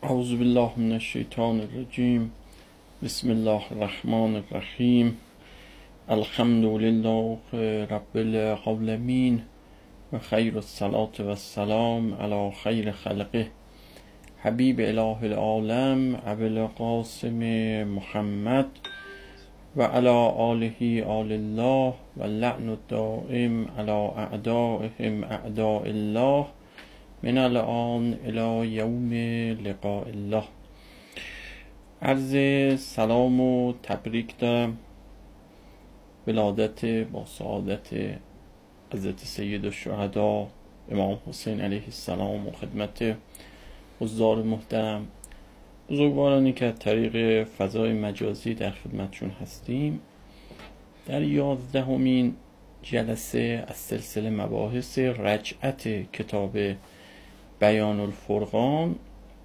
اعوذ بالله من الشیطان الرجیم. بسم الله الرحمن الرحیم. الحمد لله رب العالمین و خیر الصلاة و السلام علی خیر خلقه حبیب اله العالم ابی القاسم محمد و علی آله آل الله و لعن الدائم علی اعدائهم اعداء الله من الان الی یوم لقاء الله. عرض سلام و تبریک دارم ولادت با سعادت حضرت سید الشهدا امام حسین علیه السلام و خدمت حضار محترم بزرگوارانی که از طریق فضای مجازی در خدمتشون هستیم. در 11مین جلسه از سلسله مباحث رجعت کتاب بیان الفرقان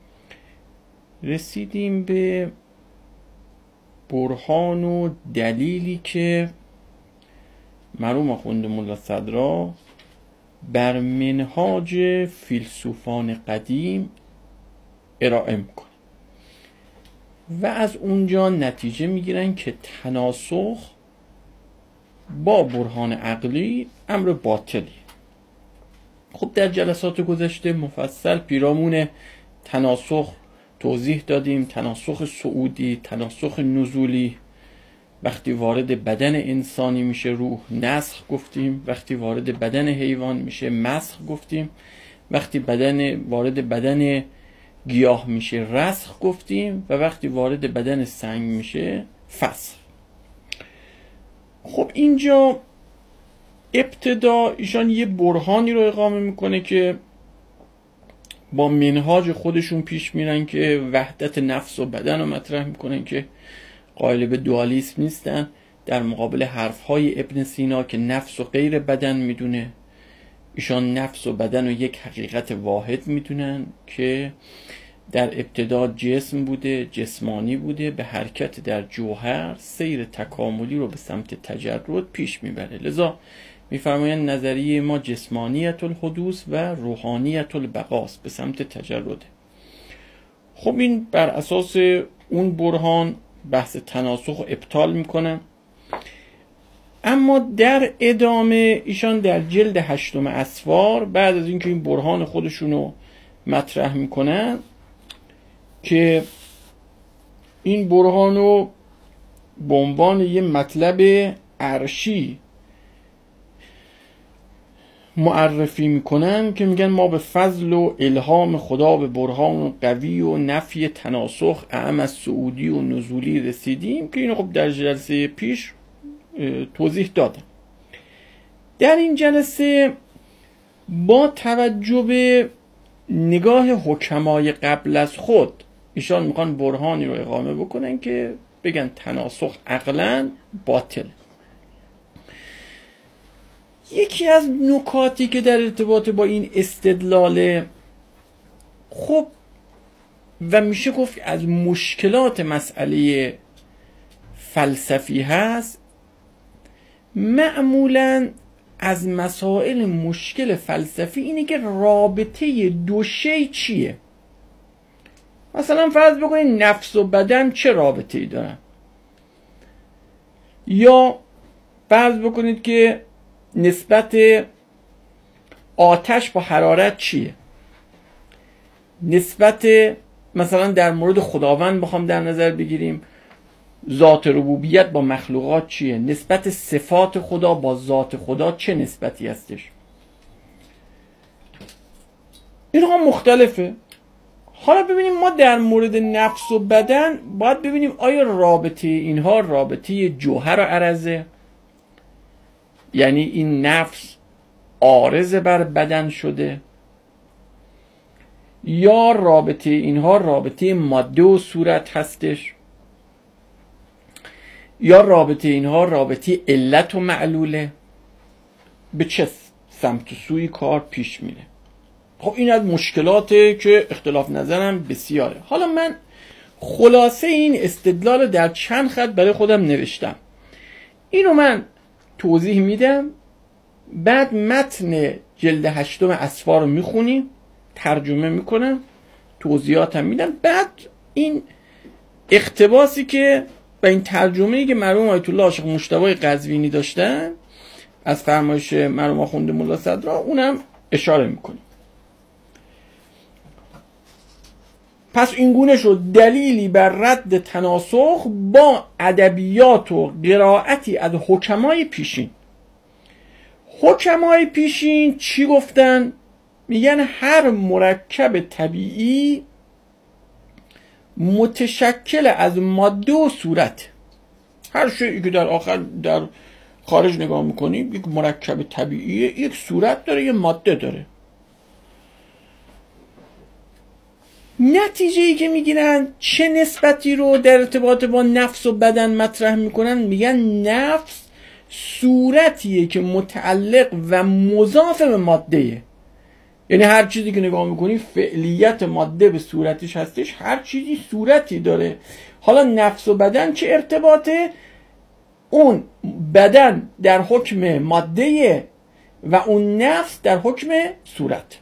رسیدیم به برهان و دلیلی که مرحوم آخوند ملا صدرا بر منهاج فیلسوفان قدیم ارائه میکنه و از اونجا نتیجه میگیرن که تناسخ با برهان عقلی امر باطلی. خب در جلسات گذشته مفصل پیرامون تناسخ توضیح دادیم. تناسخ صعودی، تناسخ نزولی، وقتی وارد بدن انسانی میشه روح نسخ گفتیم، وقتی وارد بدن حیوان میشه مسخ گفتیم، وقتی وارد بدن گیاه میشه رسخ گفتیم و وقتی وارد بدن سنگ میشه فسخ. خب اینجا ابتدا ایشان یه برهانی رو اقامه میکنه که با منهاج خودشون پیش میرن که وحدت نفس و بدن رو مطرح میکنن که قائل به دوالیسم نیستن، در مقابل حرفهای ابن سینا که نفس و غیر بدن میدونه. ایشان نفس و بدن رو یک حقیقت واحد میدونن که در ابتدا جسم بوده، جسمانی بوده، به حرکت در جوهر سیر تکاملی رو به سمت تجرد پیش میبره. لذا میفرمایند نظریه ما جسمانیت الحدوث و روحانیت البقاست، به سمت تجرده. خب این بر اساس اون برهان بحث تناسخ رو ابطال میکنن. اما در ادامه ایشان در جلد 8 اسفار بعد از اینکه این برهان خودشونو مطرح میکنن که این برهان رو به عنوان یه مطلب عرشی معرفی میکنن که میگن ما به فضل و الهام خدا به برهان قوی و نفی تناسخ اعم از صعودی و نزولی رسیدیم که اینو خب در جلسه پیش توضیح دادم. در این جلسه با توجه به نگاه حکمای قبل از خود ایشان میخوان برهانی رو اقامه بکنن که بگن تناسخ عقلاً باطل. یکی از نکاتی که در ارتباط با این استدلال خب و میشه گفت از مشکلات مسئله فلسفی هست، معمولاً از مسائل مشکل فلسفی اینه که رابطه دو شی چیه. مثلا فرض بکنید نفس و بدن چه رابطه‌ای دارن، یا فرض بکنید که نسبت آتش با حرارت چیه، نسبت مثلا در مورد خداوند بخوام در نظر بگیریم ذات ربوبیت با مخلوقات چیه، نسبت صفات خدا با ذات خدا چه نسبتی هستش. اینها مختلفه. حالا ببینیم ما در مورد نفس و بدن باید ببینیم آیا رابطه اینها رابطه جوهر و عرضه، یعنی این نفس عارض بر بدن شده، یا رابطه اینها رابطه ماده و صورت هستش، یا رابطه اینها رابطه علت و معلوله، به چه سمت و سوی کار پیش میره. خب این از مشکلاته که اختلاف نظرم بسیاره. حالا من خلاصه این استدلال در چند خط برای خودم نوشتم، اینو من توضیح میدم، بعد متن جلد 8 اسفار رو میخونیم، ترجمه میکنم، توضیحات هم میدن. بعد این اقتباسی که و این ترجمه‌ای که مرحوم آیت الله عاشق مجتبی قزوینی داشتن از فرمایش مرحوم آخوند ملا صدرا، اونم اشاره میکنیم. پس این گونه شد دلیلی بر رد تناسخ با ادبیات و قرائتی از حکمای پیشین. حکمای پیشین چی گفتن؟ میگن هر مرکب طبیعی متشکل از ماده و صورت. هر شیئی که در آخر در خارج نگاه میکنیم یک مرکب طبیعیه، یک صورت داره، یک ماده داره. نتیجه‌ای که میگیرن چه نسبتی رو در ارتباط با نفس و بدن مطرح میکنن؟ میگن نفس صورتیه که متعلق و مضاف به ماده‌ایه. یعنی هر چیزی که نگاه میکنی فعلیت ماده به صورتش هستش، هر چیزی صورتی داره. حالا نفس و بدن چه ارتباطه؟ اون بدن در حکم ماده و اون نفس در حکم صورت.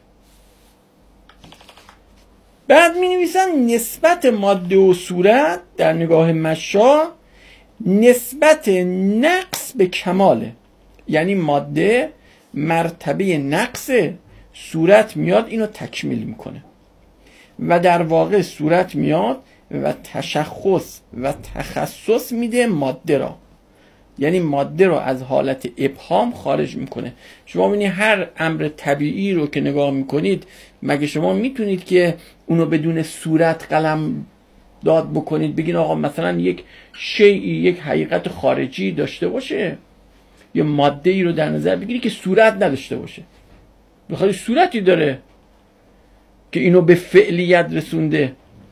بعد می نویسن نسبت ماده و صورت در نگاه مشا نسبت نقص به کماله. یعنی ماده مرتبه نقصه، صورت میاد اینو تکمیل میکنه و در واقع صورت میاد و تشخص و تخصص میده ماده را، یعنی ماده رو از حالت ابهام خارج میکنه. شما ببینید هر امر طبیعی رو که نگاه میکنید، مگه شما میتونید که اونو بدون صورت قلم داد بکنید بگین آقا مثلا یک شیئی یک حقیقت خارجی داشته باشه، یا ماده ای رو در نظر بگیری که صورت نداشته باشه، بخاطر صورتی داره که اینو به فعلیت رسونده.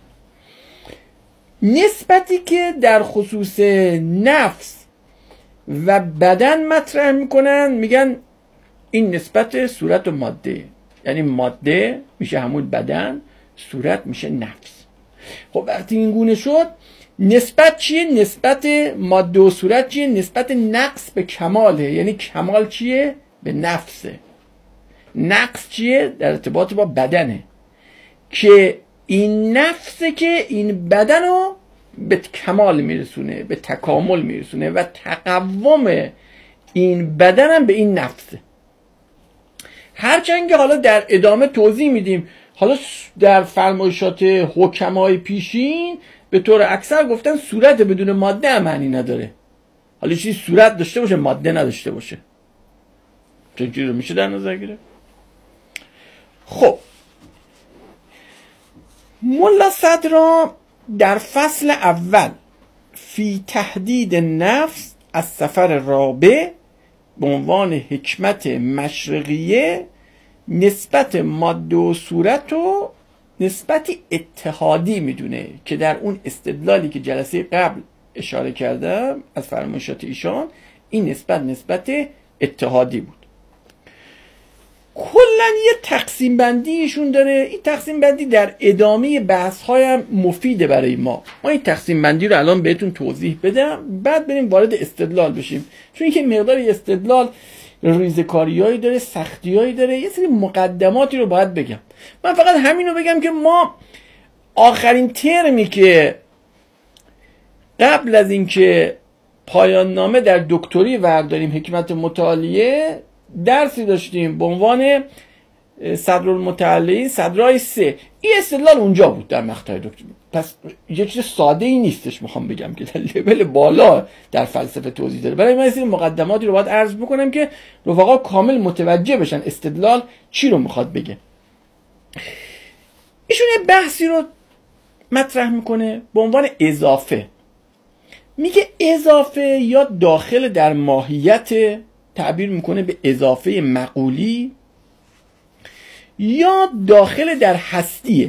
نسبتی که در خصوص نفس و بدن مطرح میکنن میگن این نسبت صورت و ماده، یعنی ماده میشه همون بدن، صورت میشه نفس. خب وقتی این گونه شد نسبت چیه؟ نسبت ماده و صورت چیه؟ نسبت نقص به کماله. یعنی کمال چیه؟ به نفسه. نقص چیه؟ در ارتباط با بدنه که این نفسه که این بدن رو به کمال میرسونه، به تکامل میرسونه و تقوم این بدن هم به این نفسه. هرچند که حالا در ادامه توضیح میدیم، حالا در فرمایشات حکمای پیشین به طور اکثر گفتن صورت بدون ماده هم معنی نداره. حالا چیزی صورت داشته باشه ماده نداشته باشه، چه چیزی رو میشه در نظر گرفت؟ خب ملا صدرا در فصل اول فی تهدید نفس از سفر رابع به عنوان حکمت مشرقیه نسبت ماده و صورت رو نسبتی اتحادی میدونه که در اون استدلالی که جلسه قبل اشاره کردم از فرمایشات ایشان این نسبت اتحادی بود. کلا یه تقسیم بندی ایشون داره. این تقسیم بندی در ادامه بحث هایم مفیده برای ما این تقسیم بندی رو الان بهتون توضیح بدم، بعد بریم وارد استدلال بشیم، چون که مقدار استدلال ریزکاریایی داره، سختیایی داره، یه سری مقدماتی رو باید بگم. من فقط همین رو بگم که ما آخرین ترمی که قبل از اینکه پایان نامه در دکتری ورداریم حکمت متعالیه درسی داشتیم به عنوان صدرالمتعلین صدرای 3. این استدلال اونجا بود در مقطع دکتری. پس یه چیز ساده ای نیستش، میخوام بگم که در لول بالا در فلسفه توضیح داره. برای من این مقدماتی رو باید عرض بکنم که رفقا کامل متوجه بشن استدلال چی رو میخواد بگه. ایشون یه بحثی رو مطرح میکنه به عنوان اضافه. میگه اضافه یا داخل در ماهیت، تعبیر میکنه به اضافه مقولی، یا داخل در هستیه.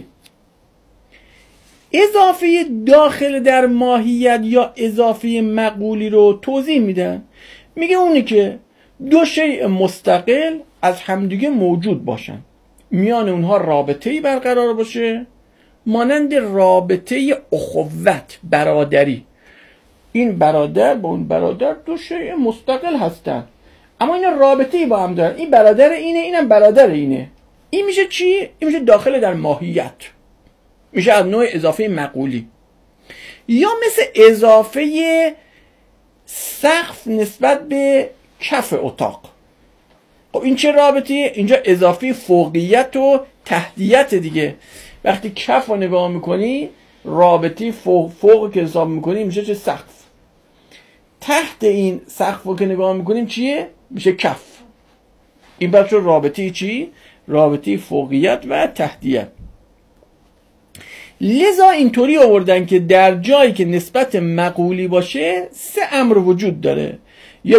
اضافه داخل در ماهیت یا اضافه مقولی رو توضیح میدن. میگه اونی که دو شیء مستقل از همدیگه موجود باشن، میان اونها رابطه‌ای برقرار باشه مانند رابطه اخوت، برادری. این برادر با اون برادر دو شیء مستقل هستن اما اینا رابطه‌ای با هم دارن. این برادر اینه، اینم برادر اینه. این میشه چی؟ این میشه داخل در ماهیت. میشه از نوع اضافه مقولی، یا مثل اضافه سقف نسبت به کف اتاق. خب این چه رابطیه؟ اینجا اضافه فوقیت و تحتیت دیگه. وقتی کف رو نگاه میکنی رابطی فوق که حساب میکنی میشه چه؟ سقف. تحت این سقف رو که نگاه میکنیم چیه؟ میشه کف. این بچه رابطی چی؟ رابطی فوقیت و تحتیت. لذا اینطوری آوردن که در جایی که نسبت مقولی باشه 3 امر وجود داره. یک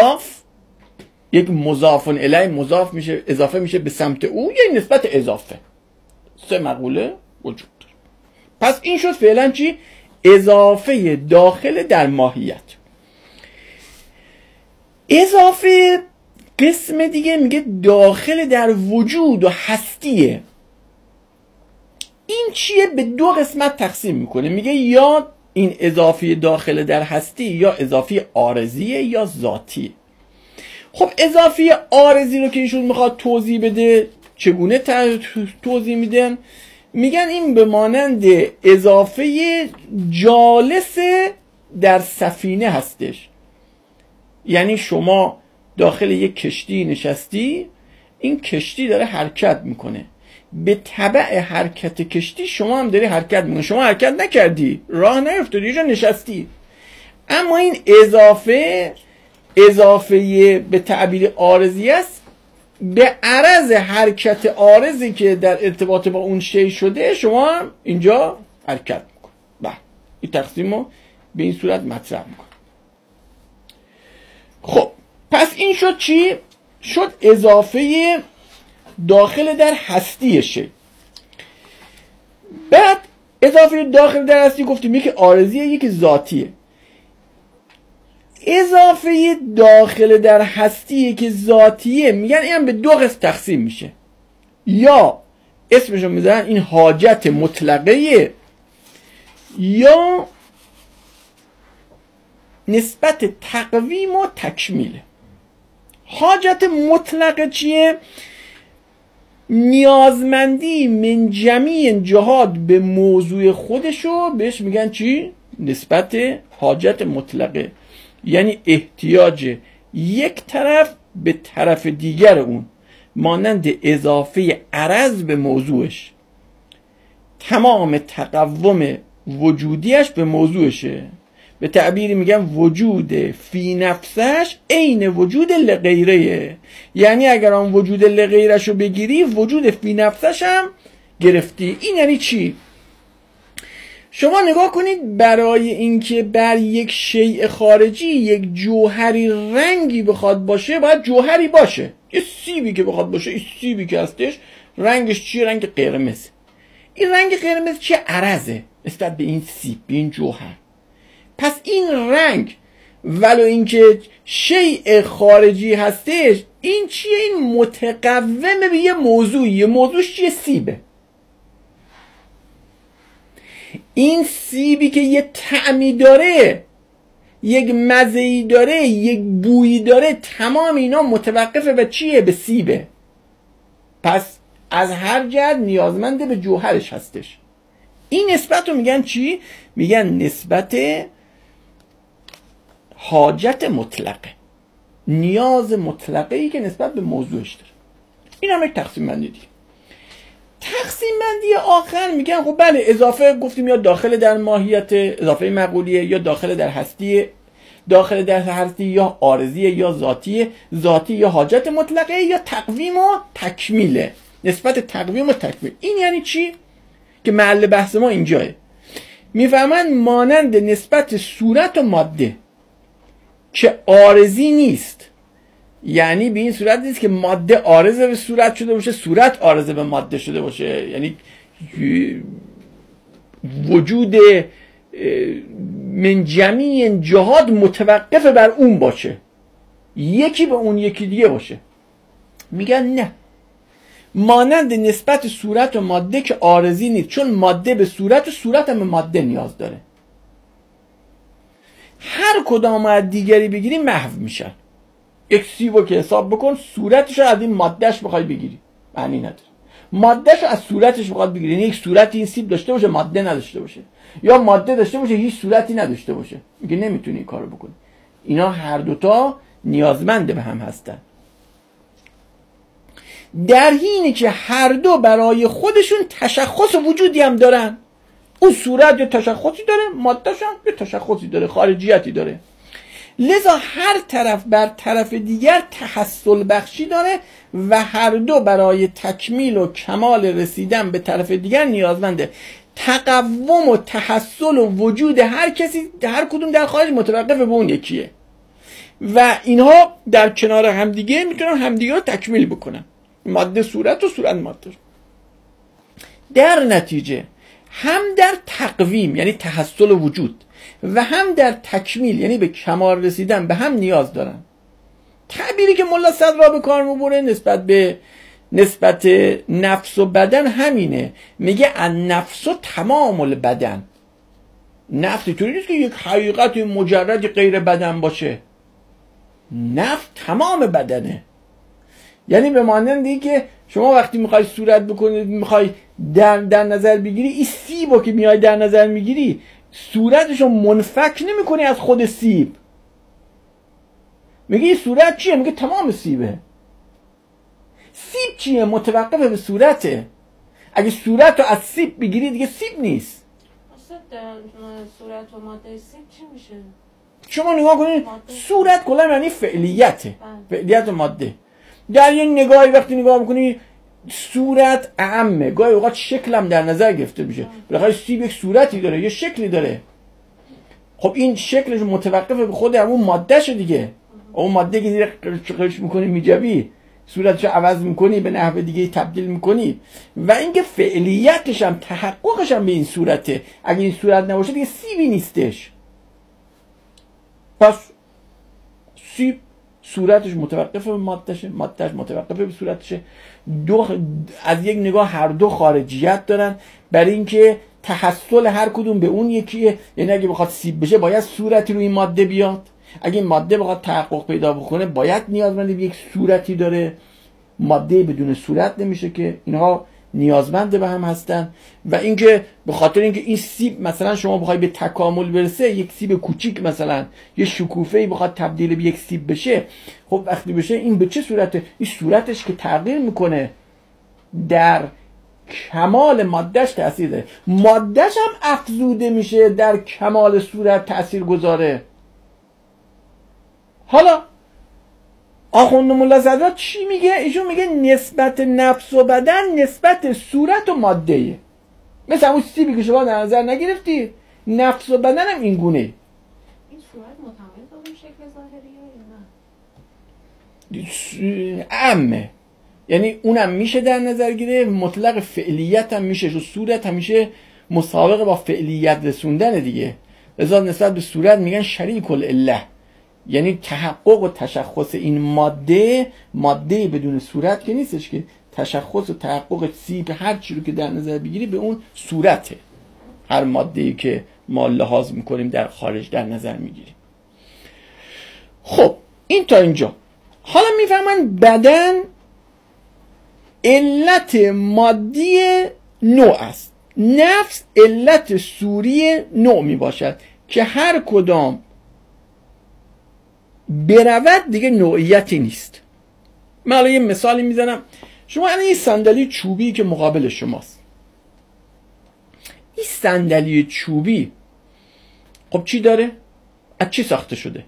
مضاف الیه، مضاف میشه اضافه میشه به سمت او، یک نسبت اضافه. 3 مقوله وجود داره. پس این شد فعلا چی؟ اضافه داخل در ماهیت. اضافه قسم دیگه میگه داخل در وجود و هستیه. این چیه؟ به 2 قسمت تقسیم میکنه. میگه یا این اضافه داخل در هستی یا اضافه عارضیه یا ذاتیه. خب اضافه عارضی رو که ایشون میخواد توضیح بده، چگونه توضیح میدن؟ میگن این به مانند اضافه جالس در سفینه هستش. یعنی شما داخل یک کشتی نشستی، این کشتی داره حرکت میکنه، به تبع حرکت کشتی شما هم داری حرکت میکنی. شما حرکت نکردی، راه نیفتادی، یه جا نشستی. اما این اضافه به تعبیر عارضی است، به عرض حرکت عارضی که در ارتباط با اون شی شده شما هم اینجا حرکت میکنی. بله، این تقسیم رو به این صورت مطرح میکنی. خب پس این شد چی؟ شد اضافه داخل در هستی شی. بعد اضافه داخل در هستی گفتیم یکی عارضیه یکی ذاتیه. اضافه داخل در هستی که ذاتیه میگن این هم به 2 قسم تقسیم میشه. یا اسمشو میذارن این حاجت مطلقه، یا نسبت تقویم و تکمیله. حاجت مطلقه چیه؟ نیازمندی من جمیع جهات به موضوع خودشو بهش میگن چی؟ نسبت حاجت مطلقه. یعنی احتیاج یک طرف به طرف دیگر اون، مانند اضافه عرض به موضوعش. تمام تقوم وجودیش به موضوعشه. به تعبیری میگن وجود فی نفسش عین وجود لغیره. یعنی اگر آن وجود لغیرش رو بگیری وجود فی نفسش هم گرفتی. این یعنی چی؟ شما نگاه کنید، برای اینکه بر یک شیء خارجی یک جوهری رنگی بخواد باشه باید جوهری باشه. یه سیبی که بخواد باشه، این سیبی که هستش رنگش چیه؟ رنگ قرمز. این رنگ قرمز چیه؟ عرضه نسبت به این سیب، به این جوهر. پس این رنگ ولو اینکه شیء خارجی هستش، این چیه؟ این متقومه به یه موضوعی. یه موضوعش چیه؟ سیبه. این سیبی که یه طعمی داره، یک مزه‌ای داره، یک بویی داره، تمام اینا متوقفه به چیه؟ به سیبه. پس از هر جهت نیازمنده به جوهرش هستش. این نسبت رو میگن چی؟ میگن نسبت حاجت مطلقه، نیاز مطلقه ای که نسبت به موضوعش داره. این هم یک تقسیم بندی دیگه. تقسیم بندی آخر میگن خب بله، اضافه گفتیم یا داخل در ماهیت، اضافه مقولیه، یا داخل در هستیه، داخل در هستی یا عارضیه یا ذاتیه، ذاتی یا حاجت مطلقه، یا تقویم و تکمیله، نسبت تقویم و تکمیل. این یعنی چی؟ که محل بحث ما اینجاه. میفهمن مانند نسبت صورت و ماده که عارضی نیست، یعنی به این صورت نیست که ماده عارضه به صورت شده باشه، صورت عارضه به ماده شده باشه. یعنی وجود من جمیع جهات متوقف بر اون باشه، یکی به اون یکی دیگه باشه. میگن نه، مانند نسبت صورت و ماده که عارضی نیست، چون ماده به صورت و صورت هم به ماده نیاز داره. هر کدام از دیگری بگیری محو میشن. یک سیبو که حساب بکن، صورتش رو از این مادهش بخوای بگیری معنی نداره. مادهش از صورتش بخواد بگیره، یعنی یک صورتی این سیب داشته باشه ماده نداشته باشه، یا ماده داشته باشه هیچ صورتی نداشته باشه، میگه نمیتونی این کارو بکنی. اینا هر دوتا نیازمند به هم هستن، در حینی که هر دو برای خودشون تشخص وجودی هم دارن. اون صورت یه تشخصی داره، مادهش هم یه تشخصی داره، خارجیتی داره. لذا هر طرف بر طرف دیگر تحصل بخشی داره و هر دو برای تکمیل و کمال رسیدن به طرف دیگر نیازمنده. تقوم و تحصل و وجود هر کسی، هر کدوم در خارج متوقف به اون یکیه و اینها در کنار همدیگه میتونن همدیگه رو تکمیل بکنن، ماده صورت و صورت ماده. در نتیجه هم در تقویم یعنی تحصل وجود و هم در تکمیل یعنی به کمال رسیدن به هم نیاز دارن. تعبیری که ملا صدرا به کار میبره نسبت نفس و بدن همینه، میگه النفس تمام البدن. نفس طوری نیست که یک حقیقت مجرد غیر بدن باشه، نفس تمام بدنه. یعنی به مانند این که شما وقتی میخوای صورت بکنید، میخوای در نظر بگیری، این سیبو که میای در نظر میگیری صورتشو منفک نمی کنی از خود سیب. میگه این صورت چیه؟ میگه تمام سیبه. سیب چیه؟ متوقف به صورته. اگه صورت رو از سیب بگیری دیگه سیب نیست. صورت و ماده سیب چی میشه؟ شما نگاه کنید صورت کلا یعنی فعلیته، فعلیت ماده. در یه نگاهی وقتی نگاه میکنی صورت اعمه، گاهی اوقات شکلم در نظر گرفته میشه. بالاخره سیب یک صورتی داره، یه شکلی داره. خب این شکلش متوقف به خود اون مادهشه دیگه. اون ماده که زیر قرش میکنی میجوی، صورتشو عوض میکنی، به نحو دیگه تبدیل میکنی و اینکه فعلیتش هم تحققش هم به این صورته. اگه این صورت نباشه دیگه سیبی نیستش. پس سیب صورتش متوقف به مادهشه، مادهش متوقف به صورتشه. از یک نگاه هر دو خارجیت دارن، برای اینکه تحصل هر کدوم به اون یکیه. یعنی اگه بخواد سیب بشه باید صورتی روی ماده بیاد، اگه ماده بخواد تحقق پیدا بکنه باید نیازمند به یک صورتی داره. ماده بدون صورت نمیشه که. اینها نیازمند به هم هستن و اینکه به خاطر اینکه این سیب مثلا شما بخوای به تکامل برسه، یک سیب کوچیک مثلا یه شکوفه‌ای بخواد تبدیل به یک سیب بشه، خب وقتی بشه این به چه صورته؟ این صورتش که تغییر میکنه در کمال مادهش تأثیر داره. مادهش هم افزوده میشه در کمال صورت تأثیر گذاره. حالا آخوند ملا صدرا چی میگه؟ ایشون میگه نسبت نفس و بدن نسبت صورت و ماده‌ایه. مثل اون سیبی که شما در نظر نگرفتی، نفس و بدن هم این گونه. این صورت متمایز با شکل ظاهریه یا نه؟ عمه، یعنی اونم میشه در نظر گرفت، مطلق فعلیت هم میشه، چون صورت همیشه مسابقه با فعلیت رسوندن دیگه. لذا نسبت به صورت میگن شریک العله، یعنی تحقق و تشخص این ماده بدون صورت که نیستش، که تشخص و تحقق سیب هر چی رو که در نظر بگیری به اون صورته. هر ماده‌ای که ما لحاظ میکنیم در خارج در نظر میگیریم. خب این تا اینجا. حالا میفهمن بدن علت مادی نوع است، نفس علت صوری نوع میباشد که هر کدام برود دیگه نوعیتی نیست. من الان یه مثالی میزنم. شما الان این صندلی چوبی که مقابل شماست، این صندلی چوبی خب چی داره؟ از چی ساخته شده؟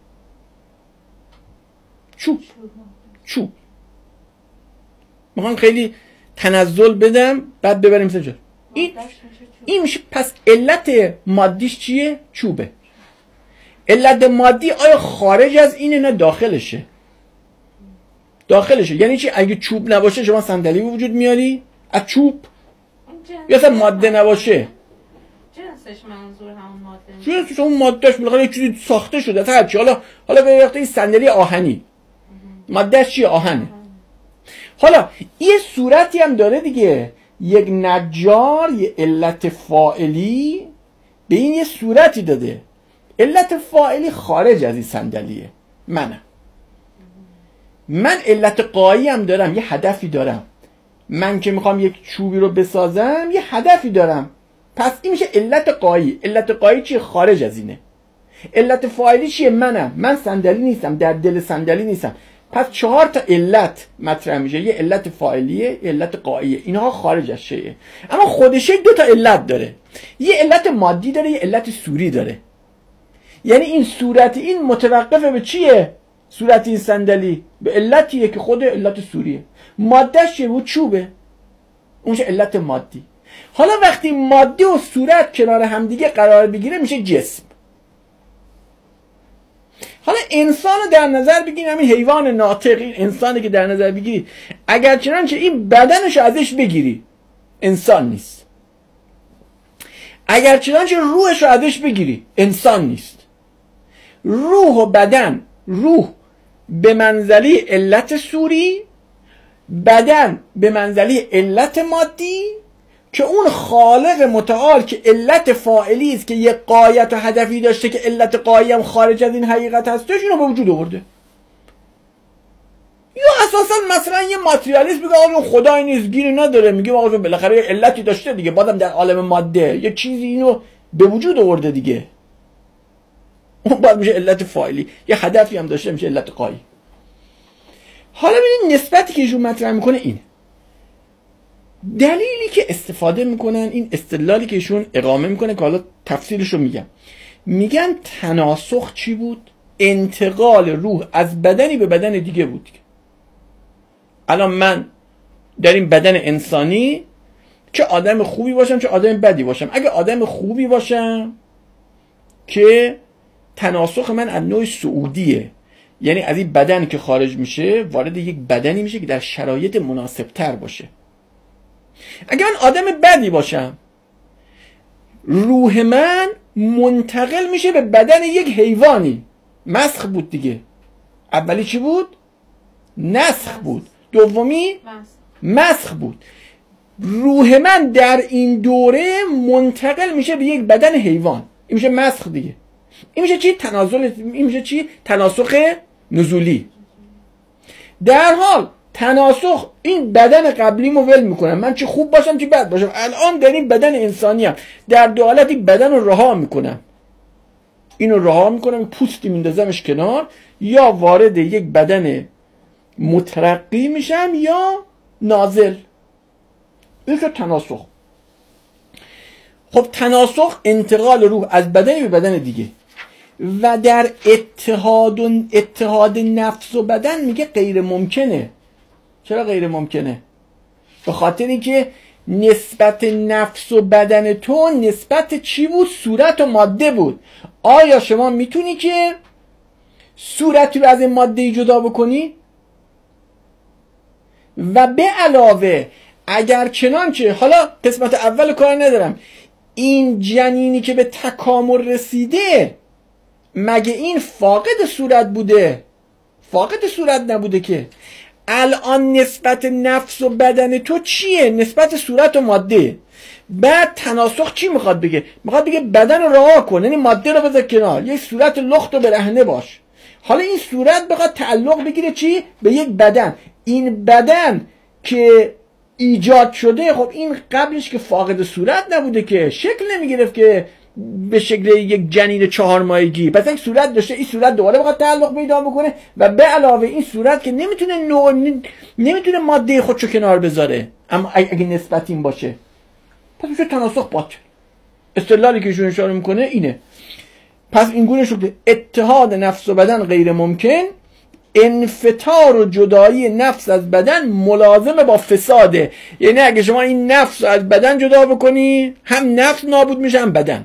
چوب. میخوام خیلی تنزل بدم بعد ببریم مثلا این میشه. پس علت مادیش چیه؟ چوبه. علت مادی آیا خارج از اینه نه داخلشه؟ داخلشه. یعنی چی؟ اگه چوب نباشه شما صندلی به وجود میاری از چوب؟ یا اصلا ماده نباشه؟ جنسش منظور همون ماده. جنسش همون مادهش بالاخره یه چیزی ساخته شده تا هرچی. حالا به وقت این صندلی آهنی، مادهش چیه؟ آهنه. حالا یه صورتی هم داره دیگه. یک نجار یه علت فاعلی به این یه صورتی داده. علت فاعلی خارج از این صندلیه. من علت قایی هم دارم، یه هدفی دارم. من که میخوام یک چوبی رو بسازم یه هدفی دارم، پس این میشه علت غایی. علت غایی چیه؟ خارج از اینه. علت فاعلی چیه؟ من صندلی نیستم، در دل صندلی نیستم. پس 4 تا علت مطرح میشه، یه علت فاعلیه، یه علت غاییه، اینها خارج از شیء. اما خود شیء 2 تا علت داره، یه علت مادی داره، یه علت صوری داره. یعنی این صورت این متوقفه به چیه؟ صورت این صندلی به علتیه که خود علت صوریه. مادهش چیه؟ بود چوبه، اونش علت مادی. حالا وقتی ماده و صورت کنار همدیگه قرار بگیره میشه جسم. حالا انسان رو در نظر بگیریم، همین حیوان ناطق، این انسانی که در نظر بگیری، اگر چنانچه این بدنش ازش بگیری انسان نیست، اگر چنانچه روحش رو ازش بگیری انسان نیست. روح و بدن، روح به منزله علت صوری، بدن به منزله علت مادی، که اون خالق متعال که علت فاعلی است که یه غایت و هدفی داشته که علت غایی هم خارج از این حقیقت هستش، اینو به وجود آورده. یا اساسا مثلا یه ماتریالیست میگه آقا خدایی نیست، گیری نداره، میگه آقا بالاخره یه علتی داشته دیگه، بازم در عالم ماده یه چیزی اینو به وجود آورده دیگه، اون باید میشه علت فاعلی، یه هدفی هم داشته میشه علت غایی. حالا ببینید نسبتی که ایشون مطرح میکنه اینه. دلیلی که استفاده میکنن، این استدلالی که ایشون اقامه میکنه که حالا تفسیرش رو میگم، میگن تناسخ چی بود؟ انتقال روح از بدنی به بدن دیگه بود. الان من در این بدن انسانی چه آدم خوبی باشم چه آدم بدی باشم، اگه آدم خوبی باشم که تناسخ من از نوع سعودیه، یعنی از این بدن که خارج میشه وارد یک بدنی میشه که در شرایط مناسب تر باشه. اگه من آدم بدی باشم، روح من منتقل میشه به بدن یک حیوانی. مسخ بود دیگه. اولی چی بود؟ نسخ بود. دومی مسخ بود. روح من در این دوره منتقل میشه به یک بدن حیوان. این میشه مسخ دیگه. این میشه چی؟ تنازل. این میشه چی؟ تناسخ نزولی. در حال تناسخ این بدن قبلیمو ول میکنم، من چه خوب باشم چه بد باشم، الان در این بدن انسانی هم در دو حالت این بدن رو رها میکنم، اینو رها میکنم، پوستی میندازمش کنار، یا وارد یک بدن مترقی میشم یا نازل. این شد تناسخ. خب تناسخ انتقال روح از بدنی به بدن دیگه، و در اتحاد نفس و بدن میگه غیر ممکنه. چرا غیر ممکنه؟ به خاطری که نسبت نفس و بدن تو نسبت چی بود؟ صورت و ماده بود. آیا شما میتونی که صورتی رو از این ماده جدا بکنی؟ و به علاوه اگر چنانچه، حالا قسمت اول کار ندارم، این جنینی که به تکامل رسیده مگه این فاقد صورت بوده؟ فاقد صورت نبوده که. الان نسبت نفس و بدن تو چیه؟ نسبت صورت و ماده. بعد تناسخ چی میخواد بگه؟ میخواد بگه بدن رو رها کن، یعنی ماده رو بذار کنار، یک صورت لخت و برهنه باش. حالا این صورت بخواد تعلق بگیره چی؟ به یک بدن. این بدن که ایجاد شده، خب این قبلش که فاقد صورت نبوده که، شکل نمیگرفت که به شکل یک جنین 4 ماهگی، پس یک صورت داشته، این صورت دوباره بخواد تعلق پیدا بکنه، و به علاوه این صورت که نمیتونه ماده خودشو کنار بذاره، اما اگه نسبت این باشه پس میشه تناسخ باطل. استدلالی که ایشون اشاره میکنه اینه. پس این گونه شده اتحاد نفس و بدن غیر ممکن، انفطار و جدایی نفس از بدن ملازمه با فساده. یعنی اگه شما این نفس از بدن جدا بکنی، هم نفس نابود میشه هم بدن.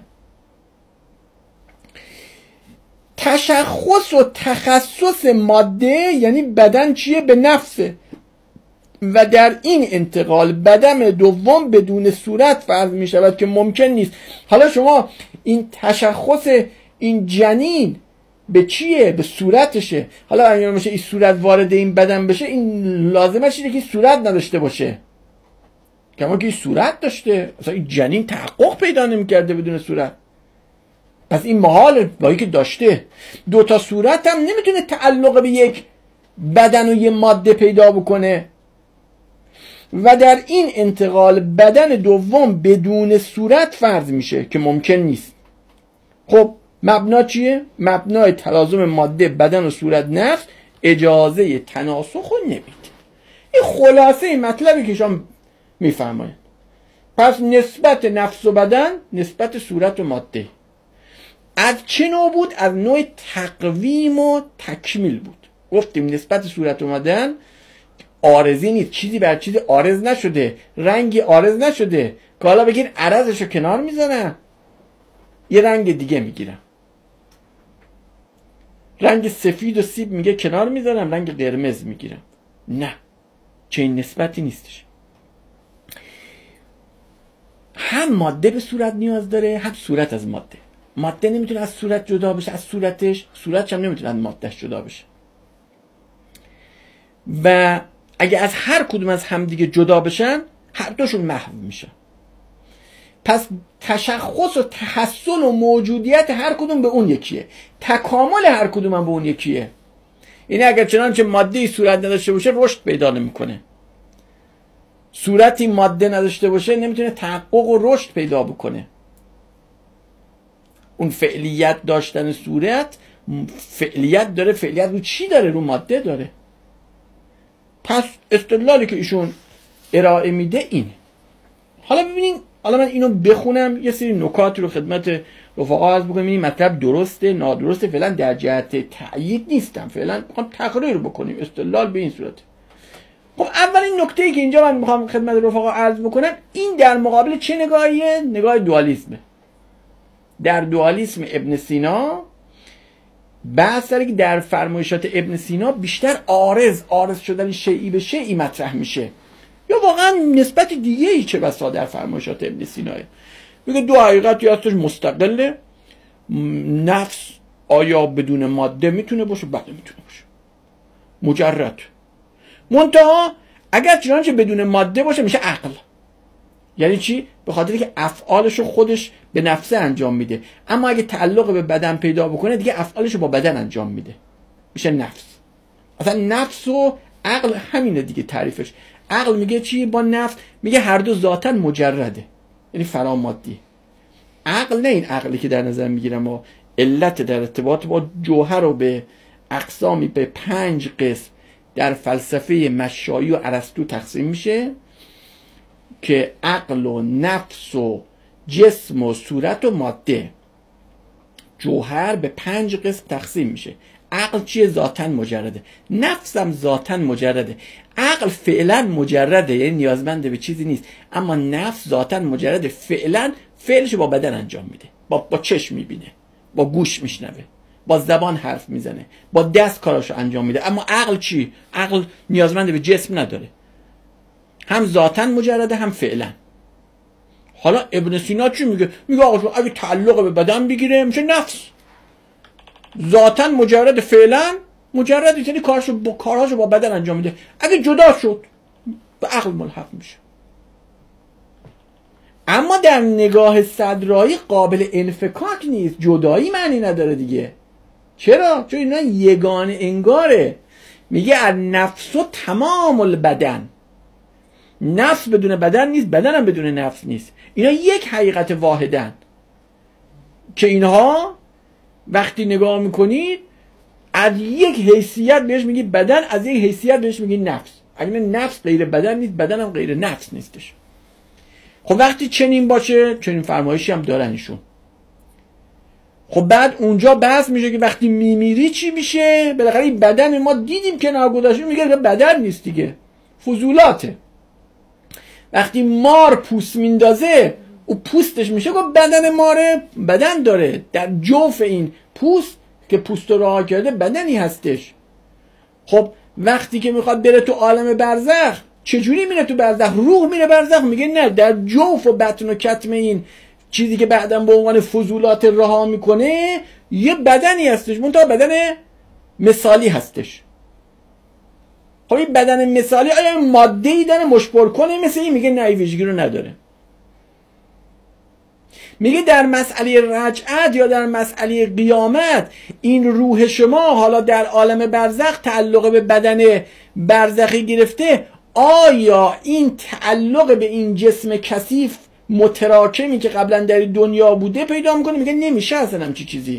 تشخص و تخصص ماده یعنی بدن چیه؟ به نفسه، و در این انتقال بدن دوم بدون صورت فرض می شود که ممکن نیست. حالا شما این تشخص این جنین به چیه؟ به صورتشه. حالا اگر میشه این صورت وارد این بدن بشه، این لازمش اینه که صورت نداشته باشه، کما که این صورت داشته، مثلا این جنین تحقق پیدا نمی‌کرده بدون صورت. پس این محاله، با اینکه داشته. 2 تا صورت هم نمیتونه تعلق به یک بدن و یه ماده پیدا بکنه. و در این انتقال بدن دوم بدون صورت فرض میشه که ممکن نیست. خب مبنا چیه؟ مبنای تلازم ماده بدن و صورت نفس اجازه تناسخ رو نمیده. این خلاصه این مطلبی که شما میفرمایید. پس نسبت نفس و بدن نسبت صورت و ماده از چه نوع بود؟ از نوع تقویم و تکمیل بود. گفتیم نسبت صورت و بدن عارضی نیست، چیزی بر چیزی عارض نشده، رنگی عارض نشده که حالا بگیر عرضشو کنار میذارم یه رنگ دیگه میگیرم، رنگ سفید و سیب میگه کنار میذارم رنگ قرمز میگیرم. نه، چنین نسبتی نیستش. هم ماده به صورت نیاز داره، هم صورت از ماده. ماده نمیتونه از صورت جدا بشه، از صورتش، صورتش هم نمیتونه از مادهش جدا بشه. و اگه از هر کدوم از هم دیگه جدا بشن هر دوشون محو میشن. پس تشخص و تحصل و موجودیت هر کدوم به اون یکیه، تکامل هر کدوم هم به اون یکیه. اینه اگر چنانچه ماده‌ای صورت نداشته باشه رشد پیدا نمیکنه، صورتی ماده نداشته باشه نمیتونه تحقق و رشد پیدا بکنه. اون فعلیت داشتن صورت فعلیت داره. فعلیت رو چی داره؟ رو ماده داره. پس استدلالی که ایشون ارائه میده این. حالا ببینین، حالا من اینو بخونم یه سری نکات رو خدمت رفقا عرض بکنم. این مطلب درسته نادرسته فعلا در جهت تأیید نیستم، فعلا میخوام تقریر بکنیم استدلال به این صورت. خب اولین نکته‌ای که اینجا من میخوام خدمت رفقا عرض بکنم این در مقابل چه نگاهیه؟ نگاه دوالیسمه. در دوالیسم ابن سینا بحث داره که در فرمایشات ابن سینا بیشتر عارض شدن شیئی به شیئی مطرح میشه، یا واقعا نسبت دیگه ای چه بسا در فرمایشات ابن سیناه. میگه دو حقیقتی هستش مستقله. نفس آیا بدون ماده میتونه باشه؟ بله میتونه باشه، مجرد. منتها اگر چنانچه بدون ماده باشه میشه عقل. یعنی چی؟ به خاطر که افعالشو خودش به نفسه انجام میده، اما اگه تعلق به بدن پیدا بکنه دیگه افعالشو با بدن انجام میده، میشه نفس. اصلا نفس و عقل همینه دیگه تعریفش. عقل میگه چی با نفس؟ میگه هر دو ذاتاً مجرده، یعنی فرامادی. عقل نه این عقلی که در نظر میگیرم و علت در ارتباط با جوهر رو به اقسامی به 5 قسم در فلسفه مشایی و ارسطو تقسیم میشه که عقل و نفس و جسم و صورت و ماده، جوهر به 5 قسم تقسیم میشه. عقل چیه؟ ذاتاً مجرده. نفس هم ذاتاً مجرده. عقل فعلا مجرده، یعنی نیازمند به چیزی نیست، اما نفس ذاتاً مجرده. فعلا فعلش با بدن انجام میده، با چشم میبینه، با گوش میشنوه، با زبان حرف میزنه، با دست کاراشو انجام میده. اما عقل چی؟ عقل نیازمند به جسم نداره، هم ذاتاً مجرده هم فعلا. حالا ابن سینا چی میگه؟ میگه آقا اگه تعلق به بدن بگیره میشه نفس، ذاتاً مجرد، فعلا مجرد، یعنی کارهاشو با بدن انجام میده. اگه جدا شد به عقل ملحق میشه. اما در نگاه صدرایی قابل انفکاک نیست، جدایی معنی نداره دیگه. چرا؟ چون اینا یگانه انگاره. میگه النفس و تمام البدن، نفس بدون بدن نیست، بدن هم بدون نفس نیست. اینا یک حقیقت واحدن که اینها وقتی نگاه میکنید از یک حیثیت بهش میگی بدن، از یک حیثیت بهش میگی نفس. اگه نفس غیر بدن نیست، بدن هم غیر نفس نیستش. خب وقتی چنین باشه، چنین فرمایشی هم دارن ایشون. خب بعد اونجا بحث میشه که وقتی میمیری چی میشه؟ بالاخره این بدن ما دیدیم که ناگذاشته، میگه بدن نیست دیگه، فضولاته. وقتی مار پوست میندازه او پوستش میشه که بدن ماره بدن داره. در جوف این پوست که پوست رو رها کرده بدنی هستش. خب وقتی که میخواد بره تو عالم برزخ، چجوری میره تو برزخ؟ روح میره برزخ؟ میگه نه، در جوف و بطن و کتم این چیزی که بعداً به عنوان فضولات رها میکنه یه بدنی هستش، منتها بدن مثالی هستش. خب این بدن مثالی آیا ماده‌ای داره مشبر کنه مثل این؟ میگه نه، این ویژگی رو نداره. میگه در مسئله رجعت یا در مسئله قیامت این روح شما حالا در عالم برزخ تعلق به بدن برزخی گرفته، آیا این تعلق به این جسم کثیف متراکمی که قبلا در دنیا بوده پیدا میکنه؟ میگه نمیشه اصلا همچی چیزی.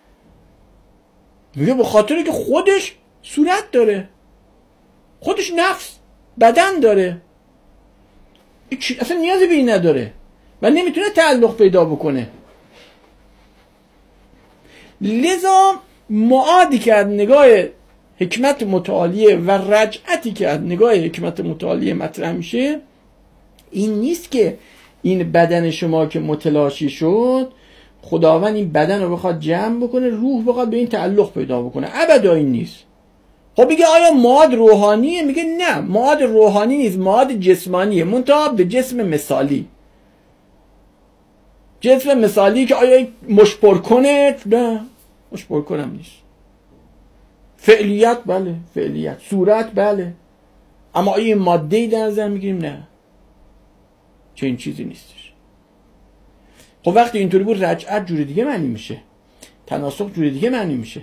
میگه به خاطر که خودش صورت داره، خودش نفس بدن داره، اصلا نیازی به این نداره و نمیتونه تعلق پیدا بکنه. لذا معادی که از نگاه حکمت متعالیه و رجعتی که از نگاه حکمت متعالیه مطرح میشه این نیست که این بدن شما که متلاشی شد خداوند این بدن رو بخواد جمع بکنه، روح بخواد به این تعلق پیدا بکنه. ابدا این نیست. خب میگه آیا معاد روحانیه؟ میگه نه، معاد روحانی نیست، معاد جسمانیه، منتها به جسم مثالی. جسم مثالی که آیا مشپر کنه؟ نه، مشپر کنم نیست. فعلیت بله، فعلیت. صورت بله، اما آیا این ماده‌ای در نظر میگیریم؟ نه، چه این چیزی نیستش. خب وقتی اینطوری بود رجعت جور دیگه معنی میشه، تناسخ جور دیگه معنی میشه.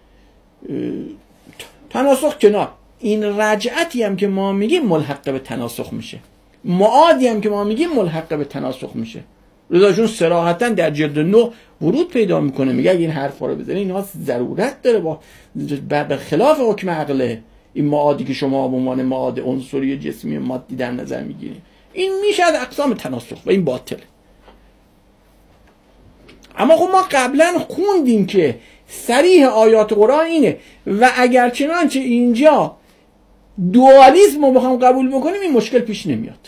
تناسخ کنار، این رجعتی هم که ما میگیم ملحق به تناسخ میشه، معادی هم که ما میگیم ملحق به تناسخ میشه. رضاشون صراحتا در جلد 9 ورود پیدا میکنه، میگه اگه این حرفا رو بزنه اینها ضرورت داره با خلاف حکم عقله. این معادی که شما به عنوان معاد عنصری جسمی مادی در نظر میگیرید این میشه از اقسام تناسخ و این باطله. اما خب ما قبلا خوندیم که صریح آیات قرآن اینه و اگر چنانچه اینجا دوالیسم رو بخوام قبول بکنیم این مشکل پیش نمیاد.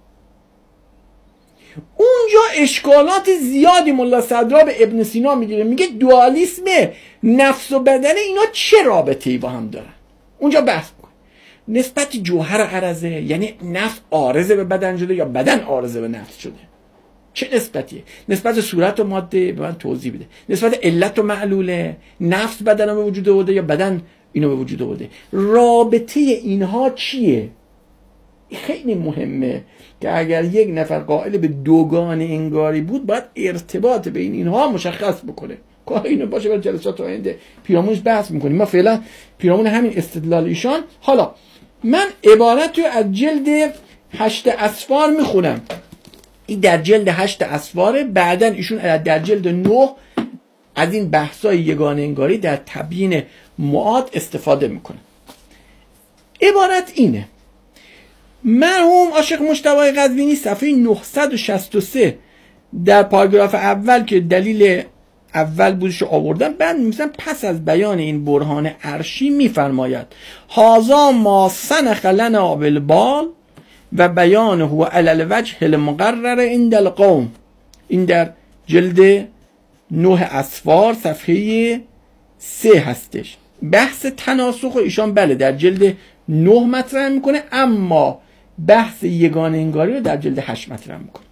اونجا اشکالات زیادی ملا صدرا به ابن سینا میگیره، میگه دوالیسم نفس و بدن اینا چه رابطه‌ای با هم دارن. اونجا بحث میکنه نسبت جوهر عرضه، یعنی نفس عارضه به بدن شده یا بدن عارضه به نفس شده، چه نسبتیه؟ نسبت صورت و ماده به من توضیح بده. نسبت علت و معلوله، نفس بدن رو به وجود آورده یا بدن اینو به وجود آورده. رابطه اینها چیه؟ خیلی مهمه که اگر یک نفر قائل به دوگان انگاری بود باید ارتباط بین اینها مشخص بکنه. کار اینو باشه برای جلسات آینده پیرامونش بحث میکنیم. ما فعلا پیرامون همین استدلال ایشان. حالا من عبارت رو از جلد 8 اسفار میخونم. این در جلد 8 اسفاره. بعدن ایشون در جلد 9 از این بحثای یگانه انگاری در تبیین معاد استفاده میکنه. عبارت اینه: مرحوم عاشق مجتبی قزوینی صفحه 963 در پاراگراف اول که دلیل اول بودش آوردن بعد میگن پس از بیان این برهان عرشی میفرماید هازا ما سنخ لنا بالبال و بیانه علی الوجه المقرر عند القوم. این در جلد 9 اسفار صفحه 3 هستش. بحث تناسخ ایشان بله در جلد 9 مطرح میکنه، اما بحث یگانه انگاری رو در جلد 8 مطرح میکنه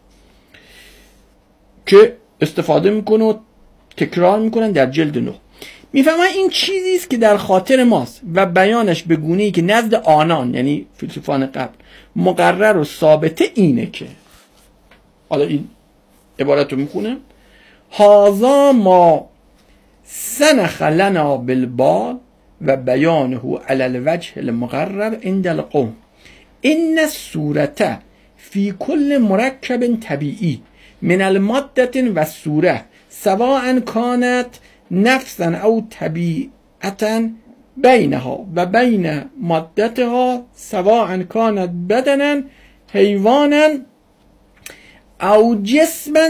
که استفاده میکنه و تکرار میکنن در جلد 9. میفهمن این چیزی است که در خاطر ماست و بیانش به گونه‌ای که نزد آنان یعنی فیلسوفان قبل مقرر و ثابته اینه که، حالا این عبارت رو میخونم: هازا ما سنخ لنا بالبال و بیانه علی الوجه المقرر عند القوم ان الصورة فی کل مرکب طبیعی من الماده و الصوره سواء كانت نفسا او طبیعتا بینها و بین مادتها سواء كانت بدنا حیوانا او جسما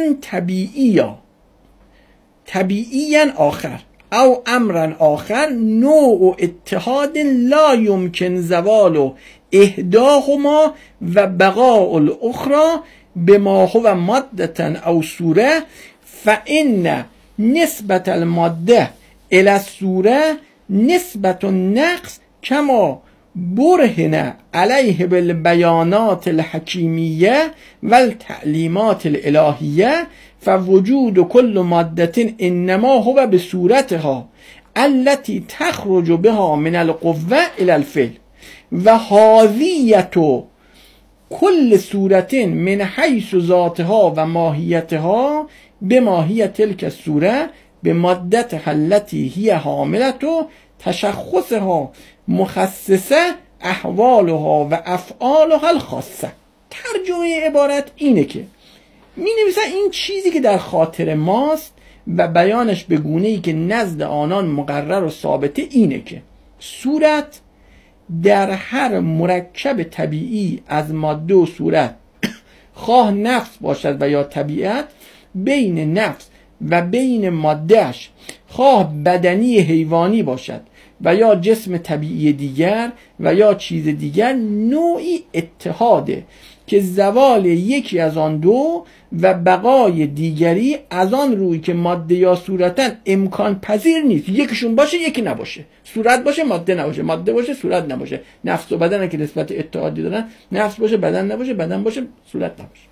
طبیعیا آخر او امرا آخر نوع اتحاد لا يمكن زوال احداهما و بقاء الاخرى بما هو مادة او صوره فإن نسبة الماده الى الصوره نسبة النقص كما برهن عليه بالبيانات الحكيمية والتعليمات الإلهية فوجود كل مادة إنما هو بصورتها التي تخرج بها من القوة إلى الفعل وهذية كل صورة من حيث ذاتها وماهيتها بماهية تلك الصورة بمادتها التي هي حاملة تشخصها مخصصة احوالها و افعالها الخاصه. ترجمه عبارت اینه که می نویسن این چیزی که در خاطر ماست و بیانش به گونه‌ای که نزد آنان مقرر و ثابته اینه که صورت در هر مرکب طبیعی از ماده و صورت خواه نفس باشد و یا طبیعت، بین نفس و بین مادهش خواه بدنی حیوانی باشد و یا جسم طبیعی دیگر و یا چیز دیگر، نوعی اتحاده که زوال یکی از آن دو و بقای دیگری از آن روی که ماده یا صورتا امکان پذیر نیست یکیشون باشه یکی نباشه، صورت باشه ماده نباشه، ماده باشه صورت نباشه، نفس و بدن که نسبت اتحادی دارن، نفس باشه بدن نباشه، بدن باشه صورت نباشه.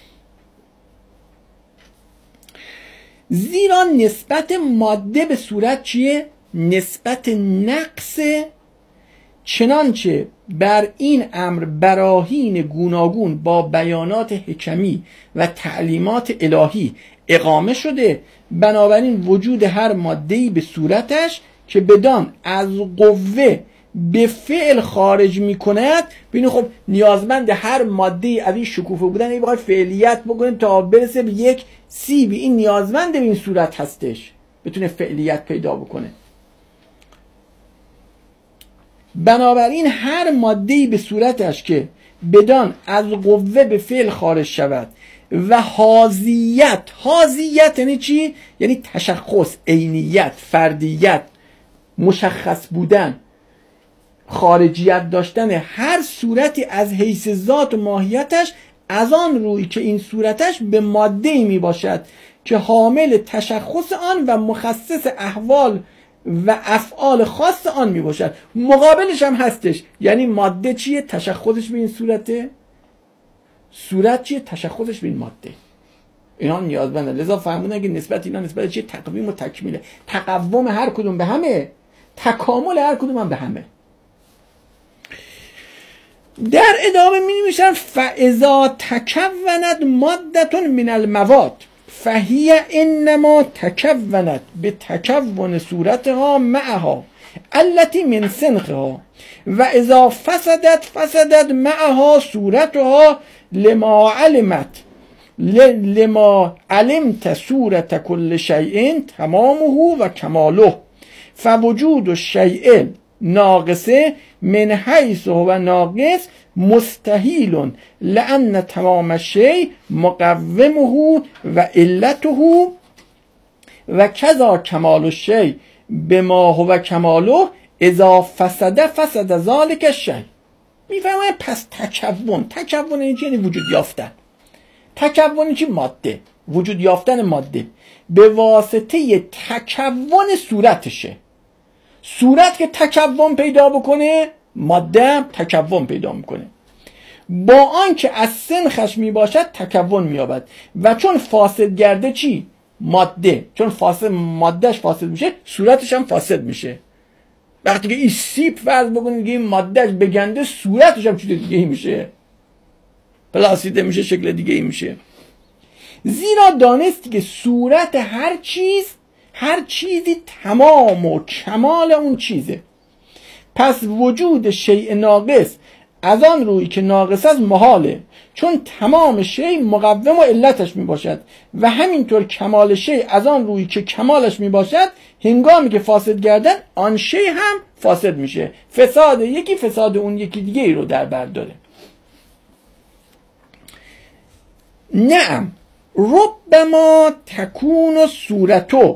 زیرا نسبت ماده به صورت چیه؟ نسبت نقص، چنانچه بر این امر براهین گوناگون با بیانات حکمی و تعلیمات الهی اقامه شده. بنابراین وجود هر ماده‌ای به صورتش که بدان از قوه به فعل خارج می کند، ببینید خب نیازمند هر ماده‌ای از این شکوفه بودن این باید فعلیت بکنه تا برسه به یک سیب، این نیازمند به این صورت هستش بتونه فعلیت پیدا بکنه. بنابراین هر ماده‌ای به صورتش که بدان از قوه به فعل خارج شود و حاضیت یعنی چی؟ یعنی تشخص، عینیت، فردیت، مشخص بودن، خارجیت داشتن هر صورتی از حیث ذات و ماهیتش از آن روی که این صورتش به ماده‌ای می باشد که حامل تشخص آن و مخصص احوال و افعال خاص آن می باشد. مقابلش هم هستش، یعنی ماده چیه؟ تشخصش به این صورته، صورت چیه؟ تشخصش به این ماده. اینا نیازمنده، لذا فهموندن که نسبت اینا نسبت چیه؟ تقویم و تکمیله. تقوم هر کدوم به همه، تکامل هر کدوم هم به همه. در ادامه می نویسن فاذا تکونت ماده من المواد فهی انما تکونت به تکون صورتها معها التي من سنخها و اذا فسدت معها صورتها لما علمت صورت كل شيء تمامه و کماله فوجود الشيء ناقصه من حیث هو ناقص مستحیل لأن تمام الشیء مقومه و علته و کذا کمال الشیء بما هو کماله اذا فسد ذلك الشیء. میفهمه پس تکون یعنی وجود یافتن، تکون چی؟ ماده، وجود یافتن ماده به واسطه تکون صورتشه. صورت که تکون پیدا بکنه ماده تکون پیدا میکنه، با آنکه از سنخش میباشد تکون مییابد و چون فاسد گرده چی؟ ماده، چون مادهش فاسد میشه صورتش هم فاسد میشه. وقتی که این سیب فرض بکنید که این مادهش بگنده صورتش هم چیز دیگه ای میشه، پلاسیده میشه، شکل دیگه ای میشه. زیرا دانستی که صورت هر چیزی تمام و کمال اون چیزه. پس وجود شیء ناقص از آن روی که ناقص است محاله، چون تمام شیء مقوم و علتش می باشد و همینطور کمال شیء از آن روی که کمالش می باشد هنگامی که فاسد گردن آن شیء هم فاسد میشه. فساد یکی فساد اون یکی دیگه ای رو در بر داره. نعم ربما تکون صورتو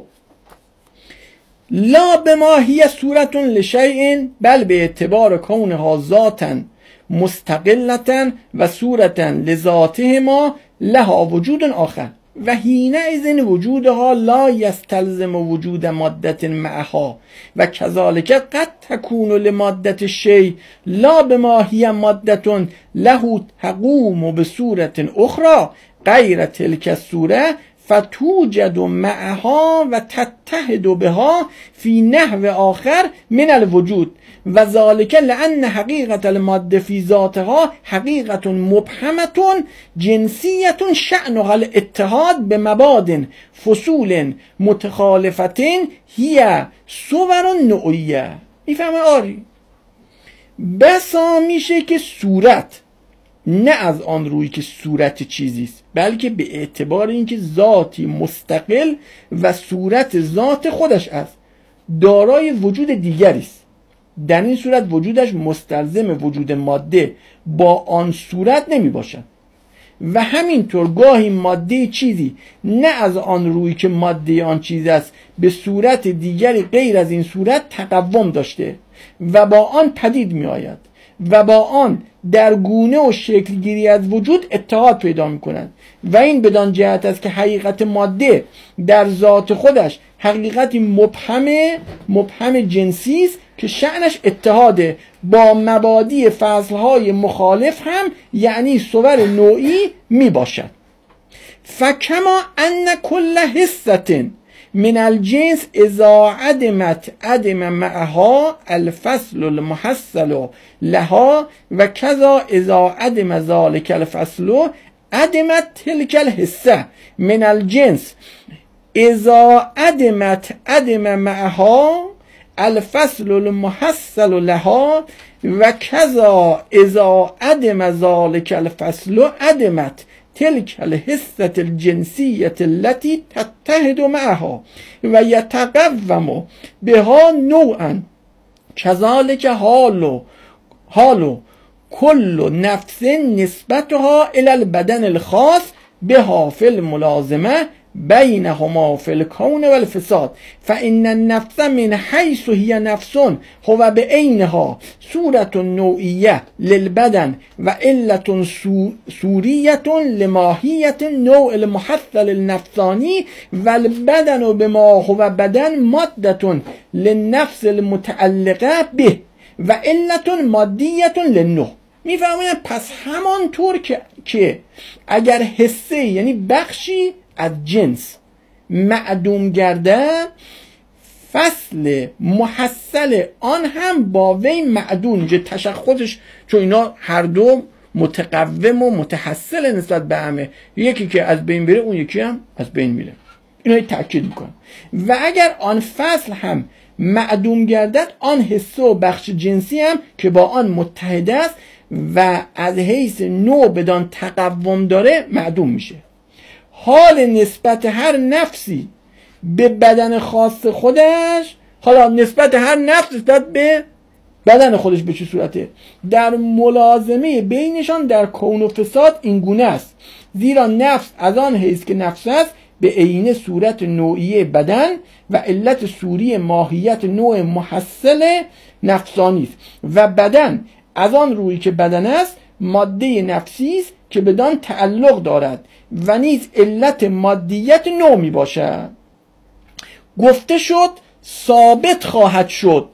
لا بما هی صورت لشیء بل به اعتبار کونها ذاتا مستقلتا و صورتا لذاتهما لها وجود آخر و حینئذ وجودها لا یستلزم وجود ماده معها و کذالک قد تکون لماده الشیء لا بما هی ماده له تقوم بصورت اخرى غیر تلک الصوره فتوجد معها و تتحد بها فی نحو آخر من الوجود و ذالک لأن حقیقت الماده فی ذاتها حقیقت مبهمة جنسیت شأنها الاتحاد بمباد فصول متخالفة هی صور نوعیه. میفهمه آری؟ بسا میشه که صورت نه از آن روی که صورت چیزیست، بلکه به اعتبار اینکه ذاتی مستقل و صورت ذات خودش است دارای وجود دیگری است. در این صورت وجودش مستلزم وجود ماده با آن صورت نمی باشد و همینطور گاهی ماده چیزی نه از آن روی که ماده آن چیز است به صورت دیگری غیر از این صورت تقوم داشته و با آن پدید می آید و با آن در گونه و شکلگیری از وجود اتحاد پیدا می کند و این بدان جهت است که حقیقت ماده در ذات خودش حقیقتی مبهم جنسی است که شأنش اتحاده با مبادی فصلهای مخالف هم یعنی صور نوعی می باشد. فکما ان کل حصة من الجنس اذا عدمت عدم معها الفصل المحصل لها و کذا اذا عدم ذلك الفصل عدمت تلك الحصة من الجنس اذا عدمت عدم معها الفصل المحصل لها و کذا اذا عدم ذلك الفصل عدمت تلك الحصة الجنسية التي تتحد معها و يتقوم بها نوعا كذلك حال كل نفس نسبتها الى البدن الخاص بها في الملازمة بينهما في الكون والفساد فإن النفس من حيث هي نفس هو بعينها صورة نوعية للبدن وعلة سورية لماهية النوع المحصل النفساني والبدن بما هو بدن مادة للنفس المتعلقة به وعلة مادية للنوع. میفهمید؟ پس همانطور که اگر حصه یعنی بخشی از جنس معدوم گردد فصل محصل آن هم با وی معدوم میشه تشخصش، چون اینا هر دو متقوم و متحصل نسبت به همه، یکی که از بین بره اون یکی هم از بین میره. اینو تأکید میکنم. و اگر آن فصل هم معدوم گردد آن حصه و بخش جنسی هم که با آن متحد است و از حیث نوع بدان تقوم داره معدوم میشه. حال نسبت هر نفسی به بدن خاص خودش، حالا نسبت هر نفس نسبت به بدن خودش به چه صورته؟ در ملازمه بینشان در کون و فساد این گونه است، زیرا نفس از آن حیث که نفس است به عین صورت نوعی بدن و علت سوری ماهیت نوع محصل نفسانی است و بدن از آن روی که بدن است ماده نفسی است که بدان تعلق دارد و نیز علت مادیت نوع می باشد. گفته شد ثابت خواهد شد.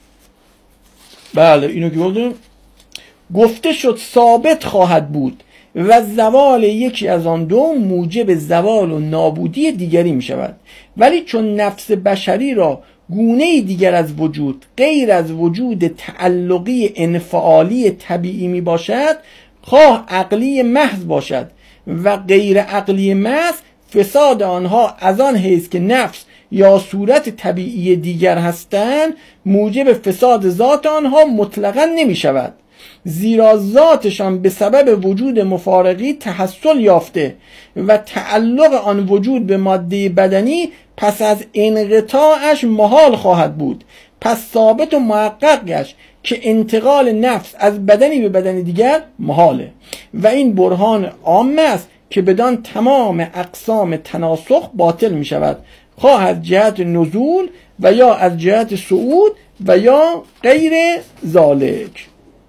بله اینو که گفتم گفته شد ثابت خواهد بود و زوال یکی از آن دو موجب زوال و نابودی دیگری می شود. ولی چون نفس بشری را گونه دیگر از وجود غیر از وجود تعلقی انفعالی طبیعی می باشد، خواه عقلی محض باشد و غیر عقلی محض، فساد آنها از آن حیث که نفس یا صورت طبیعی دیگر هستند موجب فساد ذات آنها مطلقا نمی شود، زیرا ذاتشان به سبب وجود مفارقی تحصل یافته و تعلق آن وجود به ماده بدنی پس از انقطاعش محال خواهد بود. پس ثابت و محقق گشت که انتقال نفس از بدنی به بدن دیگر محاله و این برهان عام است که بدان تمام اقسام تناسخ باطل می شود، خواه از جهت نزول و یا از جهت صعود و یا غیر ذالک.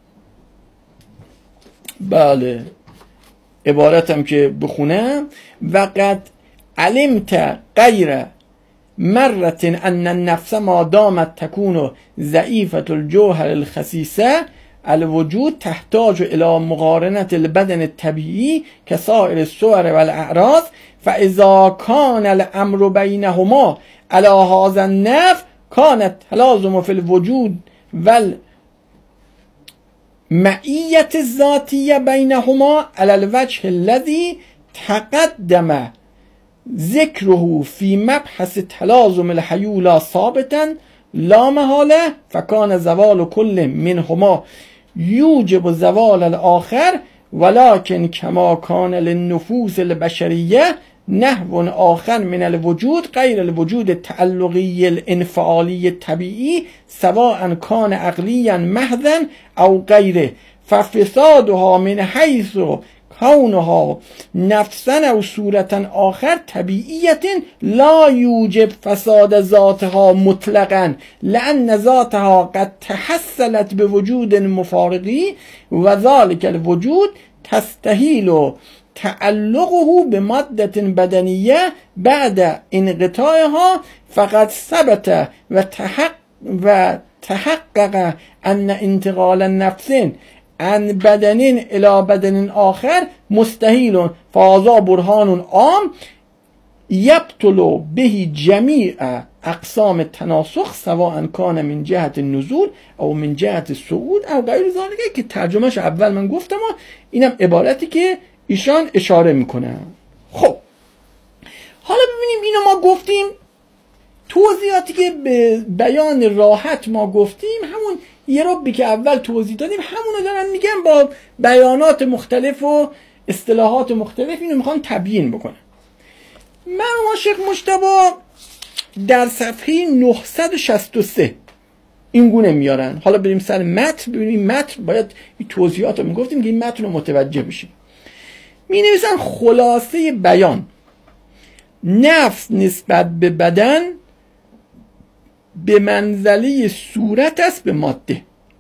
بله عبارتم که بخونم و قد علمت غیر مرة ان النفس ما دامت تكون ضعیفة الجوهر الخسیسه الوجود تحتاج الى مقارنة البدن الطبیعی كسائر الصور والاعراض فاذا كان الامر بينهما على هذا النحو كانت تلازم في الوجود والمعية الذاتية بينهما على الوجه الذي تقدم ذکره فی مبحث تلازم الحیولا ثابتا لا محاله فکان زوال کل منهما یوجب زوال الاخر ولكن كما كان للنفوس البشرية نحو آخر من الوجود غير الوجود التعلقي الانفعالي الطبيعي سواء كان عقليا محضا أو غيره ففسادها من حيث كونها نفسا أو صورة آخر طبيعية لا يوجب فساد ذاتها مطلقا لأن ذاتها قد تحصلت بوجود مفارقي وذلك الوجود تستحيل تعلقه بمادة بدنية بعد انقطاعها فقد ثبت وتحقق أن انتقال النفس عن بدن إلى بدن آخر مستحيل فهذا برهان عام يبطل به جميع اقسام التناسخ سواء كان من جهة النزول او من جهة الصعود او غیر ذلك که ترجمهش اول من گفتم و اینم عبارتی که ایشان اشاره میکنن. خب حالا ببینیم اینو ما گفتیم توضیحاتی که به بیان راحت ما گفتیم همون یه ربی که اول توضیح دادیم همونو دارن میگن با بیانات مختلف و اصطلاحات مختلف اینو میخوان تبیین بکنن. مرحوم شیخ مجتبی در صفحه 963 این گونه میارن. حالا بریم سر متن ببینیم متن باید این توضیحات رو میگفتیم که این متن رو متوجه بشیم. می نویسن خلاصه بیان نفس نسبت به بدن به منزله صورت است به ماده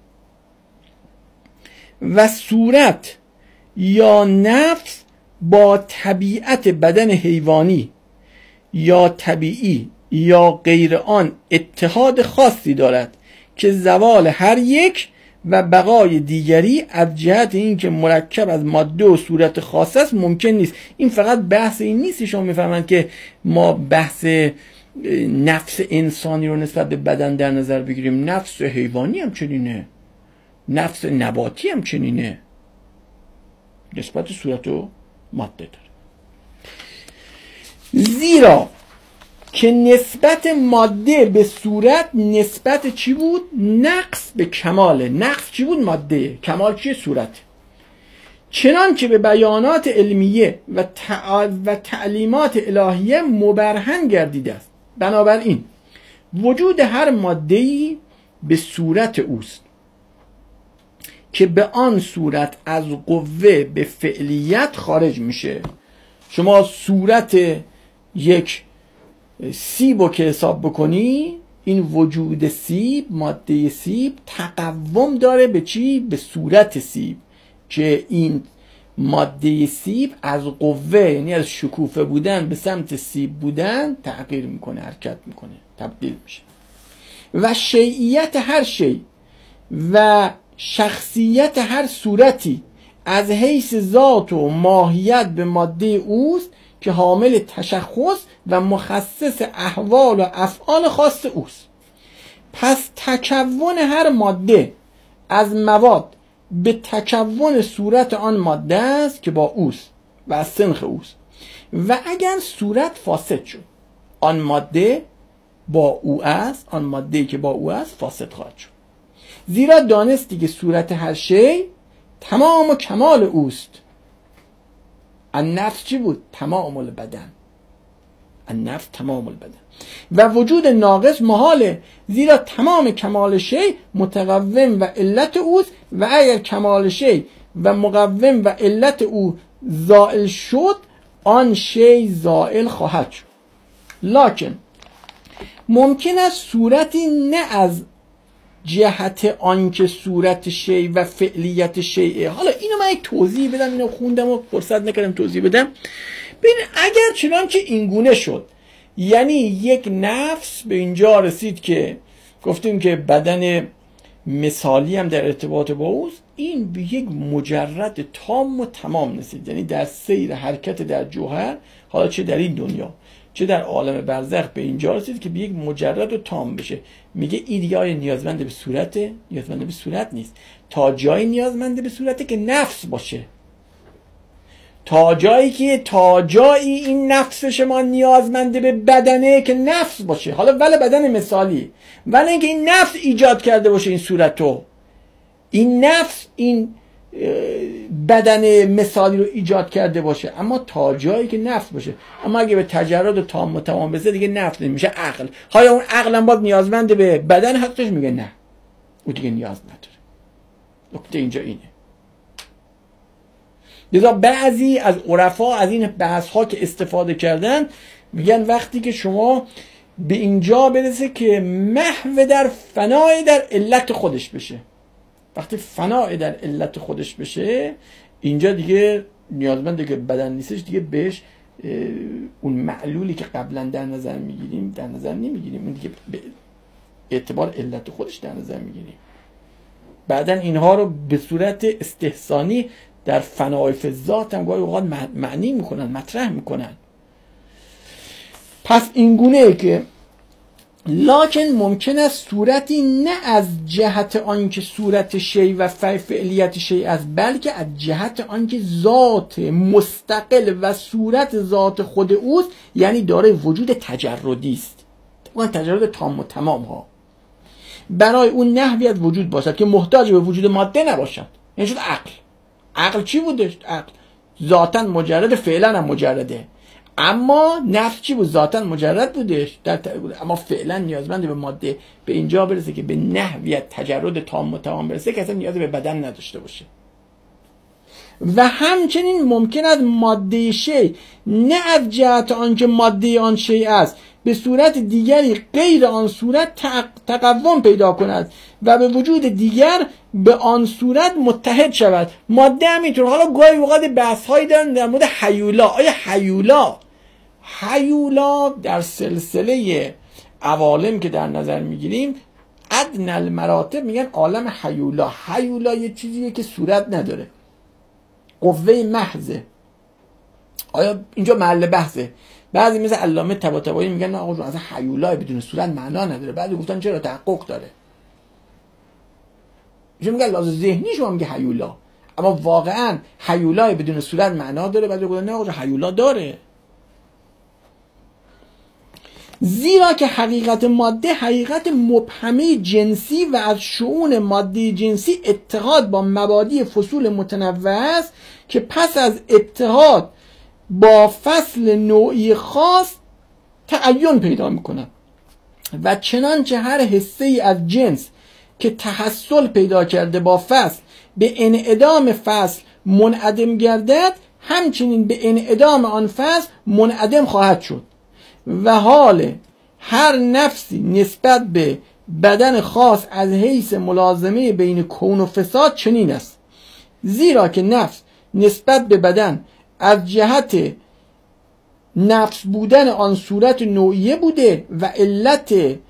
و صورت یا نفس با طبیعت بدن حیوانی یا طبیعی یا غیر آن اتحاد خاصی دارد که زوال هر یک و بقای دیگری از جهت اینکه مرکب از ماده و صورت خاص است ممکن نیست. این فقط بحث این نیست شما میفهمند که ما بحث نفس انسانی رو نسبت به بدن در نظر بگیریم، نفس حیوانی هم چنینه، نفس نباتی هم چنینه، نسبت صورت و ماده داره. زیرا که نسبت ماده به صورت نسبت چی بود؟ نقص به کماله. نقص چی بود؟ ماده. کمال چیه؟ صورت. چنان که به بیانات علمیه و تعلیمات الهیه مبرهن گردیده است. بنابراین وجود هر ماده‌ای به صورت اوست که به آن صورت از قوه به فعلیت خارج میشه. شما صورت یک سیب رو که حساب بکنی، این وجود سیب، ماده سیب تقوم داره به چی؟ به صورت سیب، که این ماده سیب از قوه یعنی از شکوفه بودن به سمت سیب بودن تغییر میکنه، حرکت میکنه، تبدیل میشه. و شیعیت هر شی و شخصیت هر صورتی از حیث ذات و ماهیت به ماده اوست که حامل تشخص و مخصص احوال و افعال خاص اوست. پس تکون هر ماده از مواد به تکون صورت آن ماده است که با اوست و از سنخ اوست و اگر صورت فاسد شد آن ماده با او است، آن ماده که با او است فاسد خواهد شد. زیرا دانستی که صورت هر شی تمام و کمال اوست. النفس چی بود؟ تمام البدن. النفس تمام البدن و وجود ناقص محاله، زیرا تمام کمال شی متقوم و علت اوست و اگر کمال شی و مقوم و علت او زائل شد آن شی زائل خواهد شد. لکن ممکن است صورتی نه از جهت آنکه صورت شی و فعلیت شیء. حالا اینو من یک توضیح بدم، اینو خوندم و فرصت نکردم توضیح بدم. ببین اگر چنانچه اینگونه شد، یعنی یک نفس به اینجا رسید که گفتیم که بدن مثالی هم در ارتباط با اوست، این به یک مجرد تام و تمام رسید، یعنی در سیر حرکت در جوهر، حالا چه در این دنیا چه در عالم برزخ به اینجا رسید که به یک مجرد و تام بشه. میگه این دیگه آیا نیازمند به صورته؟ نیازمند به صورت نیست. تا جایی نیازمند به صورته که نفس باشه، تا جایی این نفس شما نیازمنده به بدنه که نفس باشه، حالا ولی بدن مثالی، ولی اینکه این نفس ایجاد کرده باشه این صورتو، این نفس این بدن مثالی رو ایجاد کرده باشه، اما تا جایی که نفس باشه. اما اگه به تجرد تام و تمام بشه دیگه نفس نمیشه، عقل. حالا اون عقل هم باز نیازمنده به بدن، حقش میگه نه، او دیگه نیاز نداره. نکته اینجا اینه. لذا بعضی از عرفا از این بحث ها که استفاده کردن میگن وقتی که شما به اینجا برسه که محو در فنای در علت خودش بشه، وقتی فنای در علت خودش بشه، اینجا دیگه نیازمنده که بدن نیستش، دیگه بهش اون معلولی که قبلا در نظر میگیریم در نظر نمیگیریم، اون دیگه به اعتبار علت خودش در نظر میگیریم. بعدا اینها رو به صورت استحسانی در فنای ذات هم گاهی اوقات معنی میکنن، مطرح میکنن. پس این گونه که لکن ممکن است صورتی نه از جهت آنکه صورت شی و فعلیت شی است، بلکه از جهت آنکه ذات مستقل و صورت ذات خود اوست، یعنی داره وجود تجردی است، اون تجرد تام و تمام ها، برای اون نحوی از وجود باشد که محتاج به وجود ماده نباشد. یعنی شد عقل چی بوده؟ عقل ذاتاً مجرد، فعلا هم مجرده، اما نفس چی بود؟ ذاتاً مجرد بودش، اما فعلا نیازمند به ماده به اینجا برسه که به نحویت تجرد تام و تمام برسه که اصلا نیاز به بدن نداشته باشه. و همچنین ممکن است ماده شی نه از جهت آنکه ماده آن شی است به صورت دیگری غیر آن صورت تقوم پیدا کند و به وجود دیگر به آن صورت متحد شود. ماده همینطور. حالا گاهی اوقات بحث هایی دارن در مورد هیولا. آیا هیولا در سلسله عوالم که در نظر میگیریم ادنی المراتب میگن عالم هیولا یه چیزیه که صورت نداره، قوه محضه. آیا اینجا محل بحثه؟ بعضی مثل علامه طباطبایی میگن نه آقا اصلا هیولا بدون صورت معنا نداره، بعضی گفتن چرا تحقق داره. میگن لازم ذهنی شما میگه هیولا، اما واقعا هیولا بدون صورت معنا داره، بعضی گفتن نه آقا هیولا داره. زیرا که حقیقت ماده حقیقت مبهمه جنسی و از شؤون ماده جنسی اتحاد با مبادی فصول متنوع است که پس از اتحاد با فصل نوعی خاص تعین پیدا میکنند و چنانچه هر حصه ای از جنس که تحصل پیدا کرده با فصل به انعدام فصل منعدم گردد، همچنین به انعدام آن فصل منعدم خواهد شد. و حال هر نفسی نسبت به بدن خاص از حیث ملازمه بین کون و فساد چنین است. زیرا که نفس نسبت به بدن از جهت نفس بودن آن صورت نوعیه بوده و علت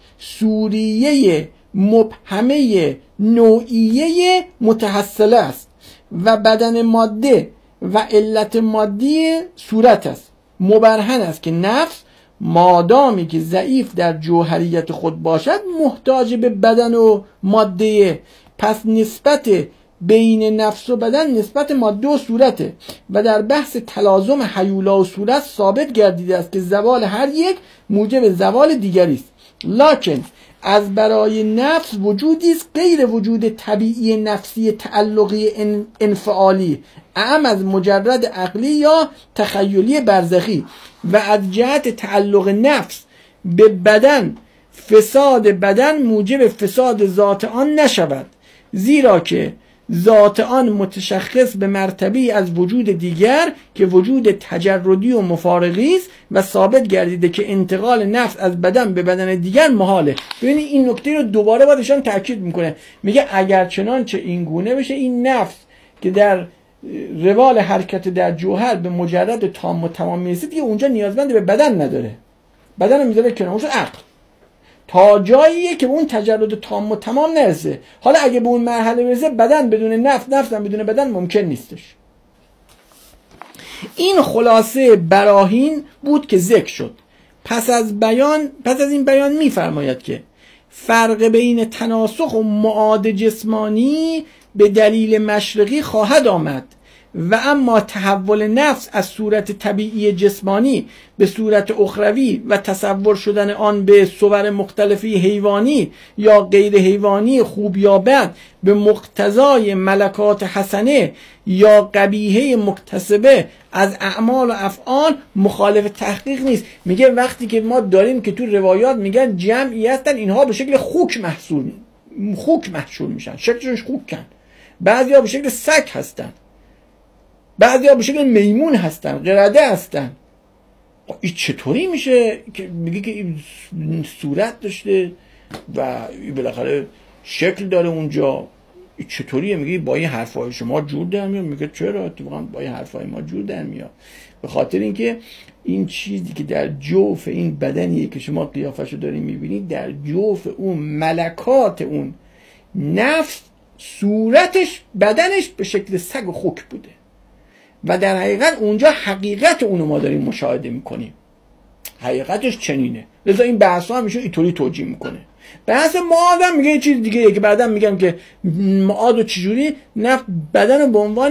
سوریه مبهمه نوعیه متحصله است و بدن ماده و علت مادی صورت است. مبرهن است که نفس مادامی که ضعیف در جوهریت خود باشد محتاج به بدن و ماده، پس نسبت بین نفس و بدن نسبت ماده و صورته و در بحث تلازم هیولا و صورت ثابت گردیده است که زوال هر یک موجب زوال دیگری است. لکن از برای نفس وجودی است غیر وجود طبیعی نفسی تعلقی انفعالی اعم از مجرد عقلی یا تخیلی برزخی و از جهت تعلق نفس به بدن فساد بدن موجب فساد ذات آن نشود، زیرا که ذات آن متشخص به مرتبه از وجود دیگر که وجود تجردی و مفارقی است و ثابت گردیده که انتقال نفس از بدن به بدن دیگر محاله. ببینید این نکته رو دوباره بازشان تاکید میکنه، میگه اگر چنانچه این گونه بشه این نفس که در روال حرکت در جوهر به مجرد تام و تمام میرسید دیگه اونجا نیازمند به بدن نداره، بدن رو میذاره کنار، اونجا عقل تا جاییه که اون تجرد تام و تمام نرسه. حالا اگه به اون مرحله برسه بدن بدون نفس، نفس هم بدون بدن ممکن نیستش. این خلاصه براهین بود که ذکر شد. پس از این بیان میفرماید که فرق بین تناسخ و معاد جسمانی به دلیل مشرقی خواهد آمد و اما تحول نفس از صورت طبیعی جسمانی به صورت اخروی و تصور شدن آن به صور مختلفی حیوانی یا غیر حیوانی، خوب یا بد، به مقتضای ملکات حسنه یا قبیحه مکتسبه از اعمال و افعال مخالف تحقیق نیست. میگه وقتی که ما داریم که تو روایات میگن جمعی هستن اینها به شکل خوک محصول میشن، شکلش خوکن، بعضیا به شکل سگ هستن، بعضیا به شکل میمون هستن، قرده هستن. این چطوری میشه که میگه که این صورت داشته و بالاخره شکل داره اونجا؟ این چطوریه؟ میگه با این حرفای شما جور در میاد. میگه چرا؟ اتفاقا با این حرفای ما جور در میاد، به خاطر اینکه این چیزی که در جوف این بدنیه که شما قیافشو دارین میبینید، در جوف اون ملکات اون نفس صورتش، بدنش به شکل سگ و خوک بوده و در حقیقت اونجا حقیقت اونو ما داریم مشاهده میکنیم، حقیقتش چنینه. لذا این بحث ها میشه اینطوری توجیه میکنه. بحث معاد هم میگه یه چیز دیگه که بعدا میگم که معاد و چجوری بدن به عنوان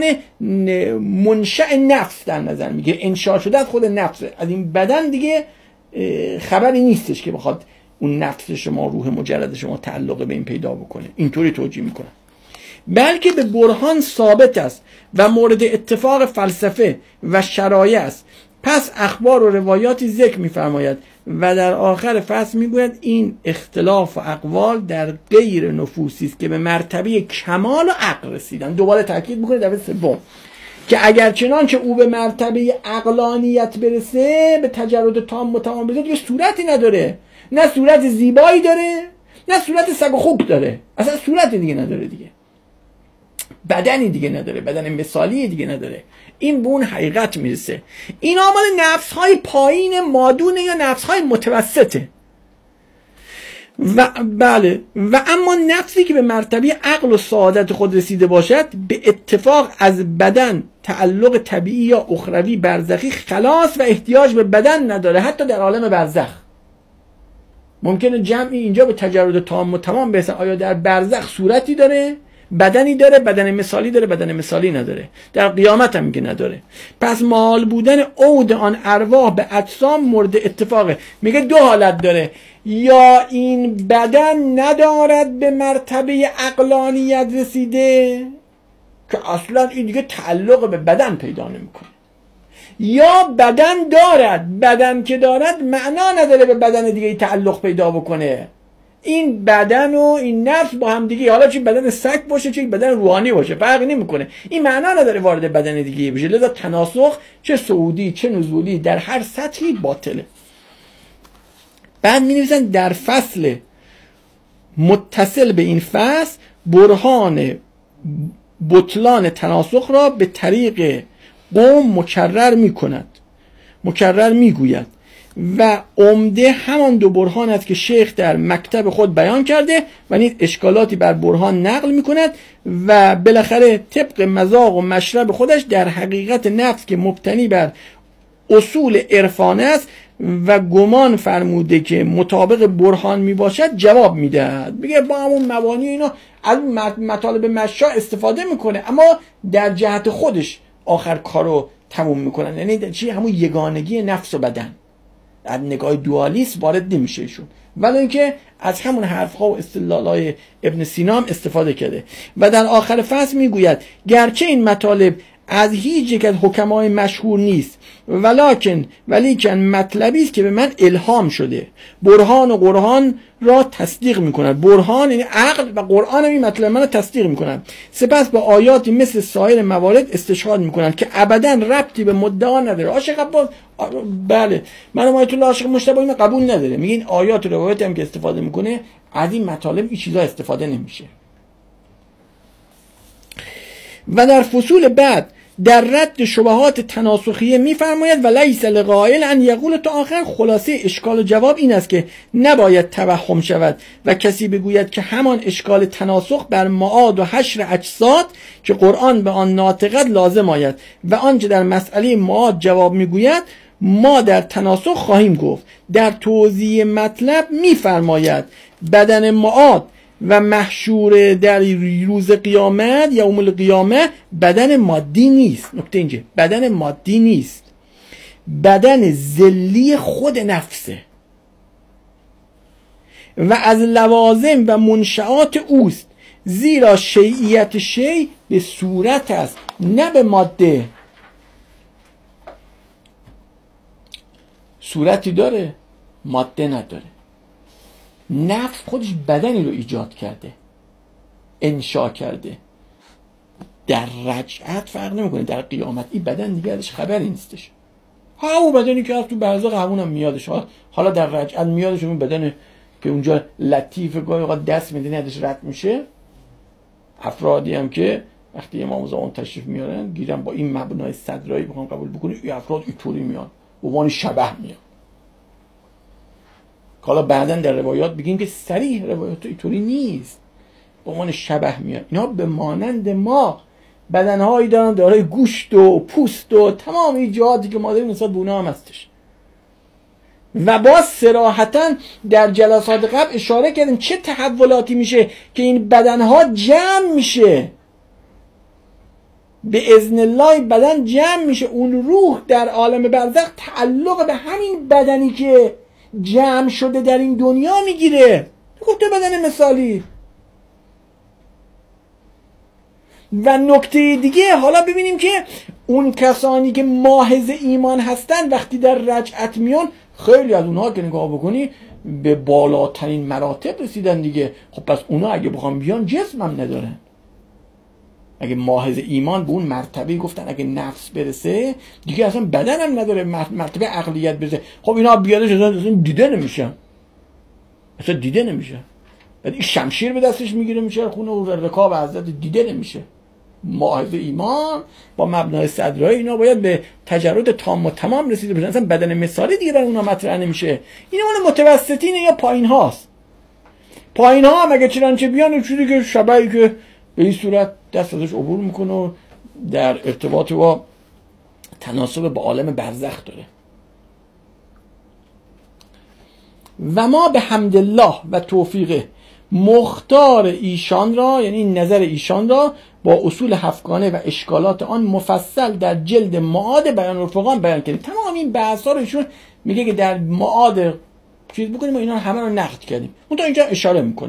منشأ نفس در نظر میگه، انشاء شده از خود نفس. از این بدن دیگه خبری نیستش که بخواد اون نفس شما، روح مجرد شما تعلق به این پیدا بکنه. اینطوری توجیه میکنه. بلکه به برهان ثابت است و مورد اتفاق فلسفه و شرایع است. پس اخبار و روایاتی ذکر می‌فرماید و در آخر فصل میگوید این اختلاف و اقوال در غیر نفوسی است که به مرتبه کمال و عقل رسیدن. دوباره تاکید میکنه در سوم که اگر چنانچه او به مرتبه عقلانیت برسه، به تجرد تام و تمام برسه، دیگه صورتی نداره، نه صورت زیبایی داره نه صورت سگ و خوک داره، اصلا صورتی دیگه نداره، دیگه بدنی دیگه نداره، بدن مثالی دیگه نداره. این به اون حقیقت میرسه. این مال نفس‌های پایین مادونه یا نفس‌های متوسطه. و بله، و اما نفسی که به مرتبه عقل و سعادت خود رسیده باشد، به اتفاق از بدن تعلق طبیعی یا اخروی برزخی خلاص و احتیاج به بدن نداره، حتی در عالم برزخ. ممکنه جمعی اینجا به تجرد تام و تمام برسن. آیا در برزخ صورتی داره؟ بدنی داره؟ بدن مثالی داره؟ بدن مثالی نداره. در قیامت هم میگه نداره. پس مال بودن عود آن ارواح به اجسام مورد اتفاقه. میگه دو حالت داره، یا این بدن ندارد به مرتبه عقلانیت رسیده که اصلا این دیگه تعلق به بدن پیدا نمیکنه، یا بدن دارد، بدن که دارد معنا نداره به بدن دیگه تعلق پیدا بکنه. این بدن و این نفس با هم دیگه، حالا چه بدن سگ باشه چه بدن روحانی باشه فرقی نمیکنه، این معنا نداره وارد بدن دیگه بشه. لذا تناسخ چه صعودی چه نزولی در هر سطحی باطله. بعد می نویسن در فصل متصل به این فصل برهان بطلان تناسخ را به طریق قوم مکرر می گوید و عمده همان دو برهان است که شیخ در مکتب خود بیان کرده و نیز اشکالاتی بر برهان نقل می کند و بالاخره طبق مذاق و مشرب خودش در حقیقت نفس که مبتنی بر اصول عرفانه است و گمان فرموده که مطابق برهان می باشد جواب می دهد. میگه با همون مبانی اینا از مطالب مشا استفاده میکنه، اما در جهت خودش آخر کارو تموم میکنن. یعنی چی؟ همون یگانگی نفس و بدن از نگاه دوالیست وارد نمیشه ایشون، ولی اینکه از همون حرفها و استدلالای ابن سینا هم استفاده کرده. و در آخر فصل میگوید گرچه این مطالب از هیچ یک از حکمای مشهور نیست، ولیکن مطلبی است که به من الهام شده. برهان و قرآن را تصدیق میکند. برهان یعنی عقل و قرآن این مطلب من را تصدیق میکنند. سپس با آیاتی مثل سایر موارد استشهاد میکنند که ابدا ربطی به مدعا نداره. عاشق عباس بله، من آیت الله عاشق مجتبی اینو قبول نداره. میگه این آیات و روایات هم که استفاده میکنه از این مطالب این چیزا استفاده نمیشه. و در فصول بعد در رد شبهات تناسخیه میفرماید و لیس لقائل ان یقول تا آخر. خلاصه اشکال و جواب این است که نباید توهم شود و کسی بگوید که همان اشکال تناسخ بر معاد و حشر اجساد که قرآن به آن ناطقت لازم آید و آنچه در مسئله معاد جواب میگوید ما در تناسخ خواهیم گفت. در توضیح مطلب میفرماید بدن معاد و محشور در روز قیامت یوم القیامه بدن مادی نیست. نکته اینجا بدن مادی نیست، بدن ذلی خود نفسه و از لوازم و منشآت اوست، زیرا شیعیت شیء به صورت است نه به ماده. صورتی داره ماده نداره. نفس خودش بدنی رو ایجاد کرده، انشا کرده. در رجعت فرق نمیکنه، در قیامت این بدن دیگه ازش خبری نیستش. همون بدنی که از تو برزخ همونم میادش، حالا در رجعت میادش اون بدن که اونجا لطیف گاهی اوقات دست میدنی ازش رد میشه. افرادی هم که وقتی امام زمان تشریف میارن گیرن با این مبنای صدرایی بخوام قبول بکنی، این افراد اینطوری میان به عنوان شبح میان. حالا بعدن در روایات بگیم که صریح روایات اینطوری نیست، به عنوان شبح میان. اینا به مانند ما بدنهایی دارن دارای گوشت و پوست و تمام این جهاتی که ما داریم نسبت به اونا هم هستش. و با صراحتا در جلسات قبل اشاره کردیم چه تحولاتی میشه که این بدنها جمع میشه، به اذن الله بدن جمع میشه. اون روح در عالم برزخ تعلق به همین بدنی که جمع شده در این دنیا میگیره. گفته بدن مثالی. و نکته دیگه حالا ببینیم که اون کسانی که ماحض ایمان هستن وقتی در رجعت میان، خیلی از اونها که نگاه بکنی به بالاترین مراتب رسیدن دیگه. خب پس اونها اگه بخوام بیان جسم هم ندارن. اگه ماحض ایمان به اون مرتبه گفتن اگه نفس برسه دیگه اصلا بدن هم نداره، مرتبه عقلیت برسه. خب اینا بیادش اصلا دیده نمیشن، اصلا دیده نمیشه. بعد این شمشیر به دستش میگیره میشه خونه و رکاب حضرت دیده نمیشه. ماحض ایمان با مبنای صدرایی اینا باید به تجرد تام و تمام رسیده بشن. اصلا بدن مثالی دیگه برای اونا مطرح نمیشه. این اون متوسطینه یا پایین هاست. پایین ها هم اگه چنانچه بیان چیزی که شبایی که به این صورت دست ازش عبور میکنه و در ارتباط با تناسب با عالم برزخ داره. و ما به حمدالله و توفیقه مختار ایشان را، یعنی نظر ایشان را با اصول هفتگانه و اشکالات آن مفصل در جلد معاد بیان الفرقان بیان کردیم. تمام این بحث ها رو ایشون میگه که در معاد چیز بکنیم و اینا همه رو نقد کردیم. اون تا اینجا اشاره میکنه.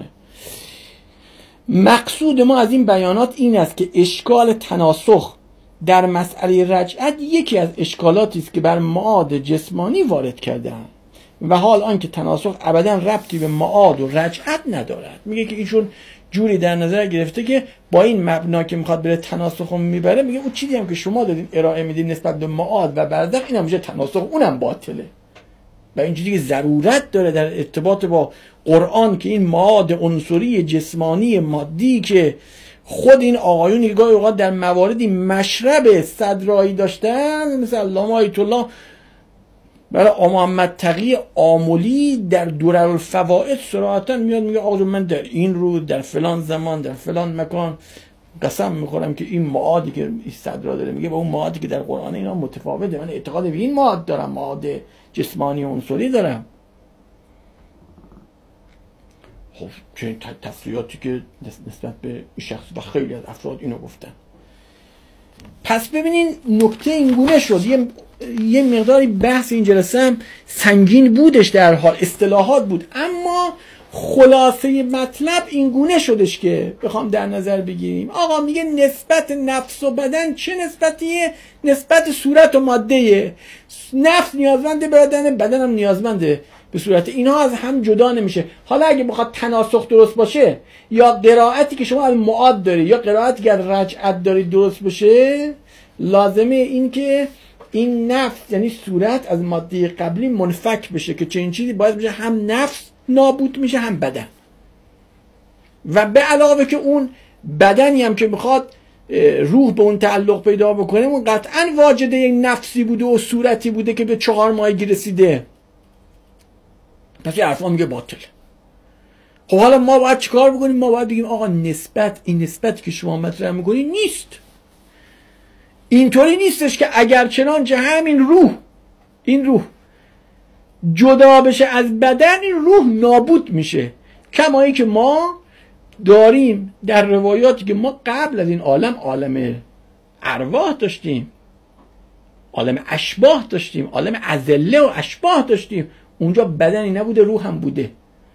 مقصود ما از این بیانات این است که اشکال تناسخ در مسئله رجعت یکی از اشکالاتی است که بر معاد جسمانی وارد کرده‌اند و حال آنکه تناسخ ابدا ربطی به معاد و رجعت ندارد. میگه که ایشون جوری در نظر گرفته که با این مبنا که میخواد بره تناسخ رو میبره، میگه اون چیزی هم که شما دادین ارائه میدین نسبت به معاد و برزخ این هم میشه تناسخ، اونم باطله. و این چیزی که ضرورت داره در ارتباط با قرآن که این معاد عنصری جسمانی مادی که خود این آقایونی که گاهی اوقات در مواردی مشرب صدرایی داشتن، مثل علامه آیت الله برای محمد تقی آملی در دررالفوائد صراحتا میاد میگه آقا من در این رو در فلان زمان در فلان مکان قسم میخورم که این معادی که این صدرا داره میگه با اون معادی که در قرآن اینا متفاوته. من اعتقاد به این معاد دارم، معاد جسمانی و عنصری دارم. خب چه تفریاتی که نسبت به شخص و خیلی از افراد اینو گفتن. پس ببینین نکته اینگونه شد. یه مقداری بحث این جلسه هم سنگین بودش، در حال اصطلاحات بود، اما خلاصه مطلب اینگونه شدش که بخوام در نظر بگیریم. آقا میگه نسبت نفس و بدن چه نسبتیه؟ نسبت صورت و ماده. نفس نیازمنده به بدن، بدن هم نیازمنده به صورت. اینا از هم جدا نمیشه. حالا اگه بخواد تناسخ درست باشه یا قرائتی که شما از معاد داری یا قرائتی که از رجعت داری درست باشه، لازمه این که این نفس یعنی صورت از ماده قبلی منفک بشه که چنین چیزی باید بشه هم نفس نابود میشه هم بدن. و به علاوه که اون بدنی هم که میخواد روح به اون تعلق پیدا بکنه اون قطعا واجده یک نفسی بوده و صورتی بوده که به 4 ماهگی رسیده. پس یه حرفا میگه باطل. خب حالا ما باید چیکار بکنیم؟ ما باید بگیم آقا این نسبتی که شما مطرح میکنی نیست. اینطوری نیستش که اگر چنانچه همین این روح جدا بشه از بدن، این روح نابود میشه. کمایی که ما داریم در روایاتی که ما قبل از این عالم ارواح داشتیم، عالم اشباح داشتیم، عالم ازله و اشباح داشتیم. اونجا بدنی نبوده، روح هم بوده.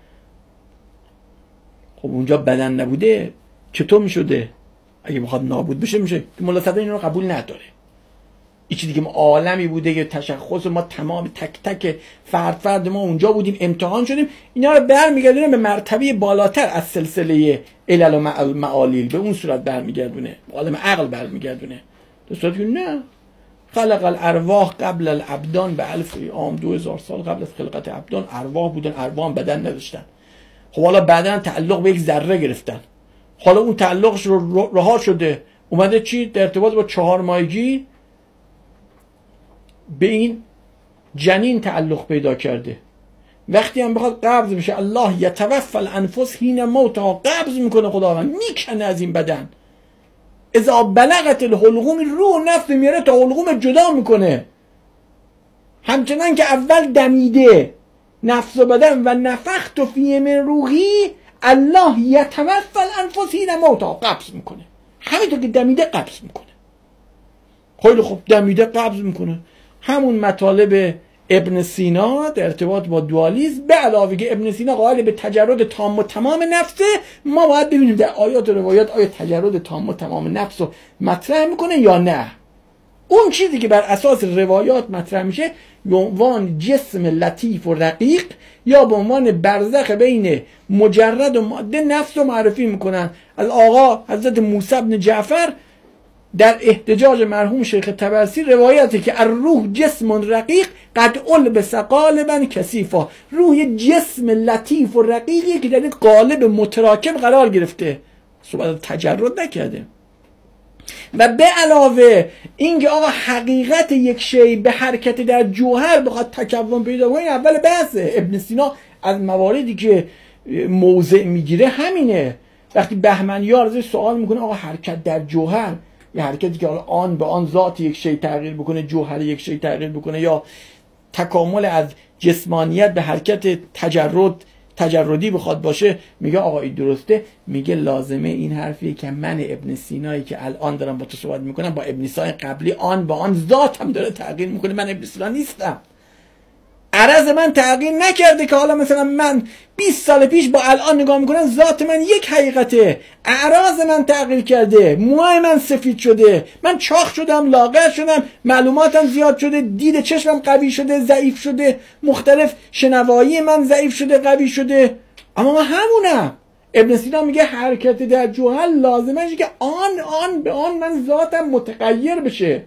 خب اونجا بدن نبوده چطور میشده؟ اگه بخواد نابود بشه میشه. ملا صدر این رو قبول نداره. این چیزی که عالمی بوده که تشخص ما تمام تک تک فرد ما اونجا بودیم، امتحان شدیم، اینا رو برمیگردونه به مرتبه بالاتر از سلسله علل و معالیل، به اون صورت برمیگردونه، عالم عقل برمیگردونه. در صورتی که نه، خلق الارواح قبل الابدان به الف عام 2000 سال قبل از خلقت ابدان ارواح بودن، ارواح بدن نداشتن. خب حالا بعدن تعلق به یک ذره گرفتن، حالا اون تعلقش رو رها شده، اومده چی؟ در ارتباط با 4 ماهگی به این جنین تعلق پیدا کرده. وقتی هم بخواد قبض بشه، الله یتوفی الانفس حین موتها، قبض میکنه خداوند، میکنه از این بدن. اذا بلغت الحلقوم، روح نفس میاره تا حلقوم جدا میکنه. همچنان که اول دمیده نفس و بدن و نفخت فیه من روحی، الله یتوفی الانفس حین موتها، قبض میکنه. همینطور که دمیده قبض میکنه. خیلی خوب، دمیده قبض میکنه. همون مطالب ابن سینا در ارتباط با دوالیسم، به علاوه که ابن سینا قائل به تجرد تام و تمام نفسه، ما باید ببینیم در آیات و روایات آیا تجرد تام و تمام نفس رو مطرح میکنه یا نه. اون چیزی که بر اساس روایات مطرح میشه به عنوان جسم لطیف و رقیق یا به عنوان برزخ بین مجرد و ماده نفس رو معرفی میکنن. از آقا حضرت موسی بن جعفر در احتجاج مرحوم شیخ طبرسی روایتی که الروح جسم رقیق قد البس قالبا کثیفا، روح جسم لطیف و رقیقی که در این قالب متراکم قرار گرفته، صحبت تجرد نکرده. و به علاوه اینکه آقا حقیقت یک شی به حرکت در جوهر بخواد تکون پیدا کنه، اول بحثه. ابن سینا از مواردی که موضع میگیره همینه. وقتی بهمنیار ازش سوال میکنه آقا حرکت در جوهر، یه حرکتی که آن به آن ذات یک شی تغییر بکنه، جوهر یک شی تغییر بکنه، یا تکامل از جسمانیت به حرکت تجردی بخواد باشه، میگه آقا این درسته. میگه لازمه این حرفیه که من ابن سینایی که الان دارم با تو صحبت میکنم با ابن سینا قبلی آن با آن ذات هم داره تغییر میکنه. من ابن سینا نیستم، عرض من تغییر نکرده که حالا مثلا من 20 سال پیش با الان نگاه میکنم ذات من یک حقیقته. اعراض من تغییر کرده، موهای من سفید شده، من چاق شدم، لاغر شدم، معلوماتم زیاد شده، دید چشمم قوی شده، ضعیف شده، مختلف شنوایی من ضعیف شده، قوی شده، اما من همونم. ابن سینا میگه حرکت در جوهر لازمه که آن به آن من ذاتم متغیر بشه،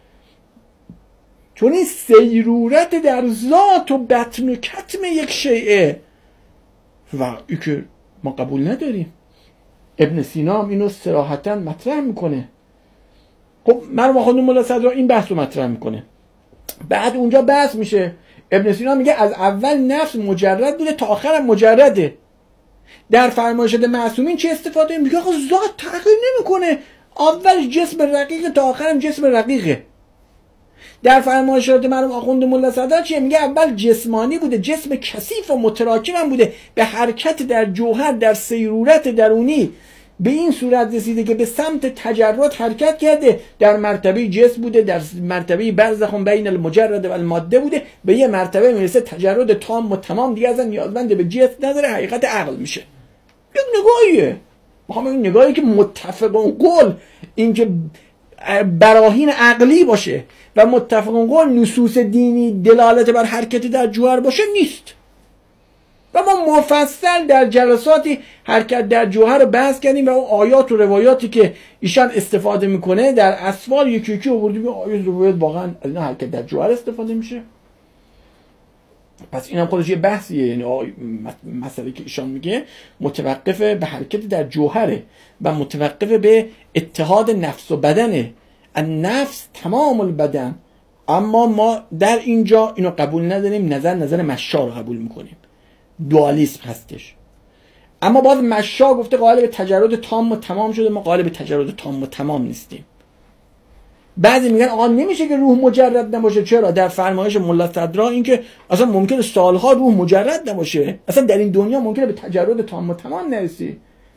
چون این سیرورت در ذات و بطن و کتم یک شیعه و این که ما قبول نداریم. ابن سینا هم اینو صراحتاً مطرح میکنه. خب مرحوم خانم مولا صدرا این بحث رو مطرح میکنه. بعد اونجا بحث میشه، ابن سینا میگه از اول نفس مجرد بوده تا آخر هم مجرده. در فرمایشات معصومین چه استفاده میگه؟ آقا ذات تغییر نمیکنه، اولش جسم رقیقه تا آخرم جسم رقیقه. در فرمایشات مرحوم آخوند ملا صدر چیه؟ میگه اول جسمانی بوده، جسم کثیف و متراکم هم بوده، به حرکت در جوهر، در سیرورت درونی به این صورت رسیده که به سمت تجرد حرکت کرده، در مرتبه جسم بوده، در مرتبه برزخ بین المجرد و الماده بوده، به یه مرتبه میرسه تجرد تام و تمام، دیگه اصلا نیازمند به جسم نداره، حقیقت عقل میشه. یک نگاهیه، میخوام این نگاهی که متفقون قول، این که براهین عقلی باشه و متفقون قول نصوص دینی دلالت بر حرکت در جوهر باشه نیست. و ما مفصل در جلساتی حرکت در جوهر رو بحث کردیم و اون آیات و روایاتی که ایشان استفاده میکنه در اسفار یکی یکی آوردیم. آیات روایات واقعا از این حرکت در جوهر استفاده میشه. پس این هم خودش یه بحثیه. یعنی مسئله که ایشان میگه متوقف به حرکت در جوهره و متوقف به اتحاد نفس و بدنه. النفس تمام البدن. اما ما در اینجا اینو قبول نداریم، نظر مشا رو قبول میکنیم، دوالیسم هستش. اما باز مشا گفته قائل به تجرد تام و تمام شده، ما قائل به تجرد تام و تمام نیستیم. بعضی میگن آقا نمیشه که روح مجرد نباشه. چرا؟ در فرمایش ملا صدرا این که اصلا ممکنه سالها روح مجرد نباشه، اصلا در این دنیا ممکنه به تجرد تام و تمام نرسی.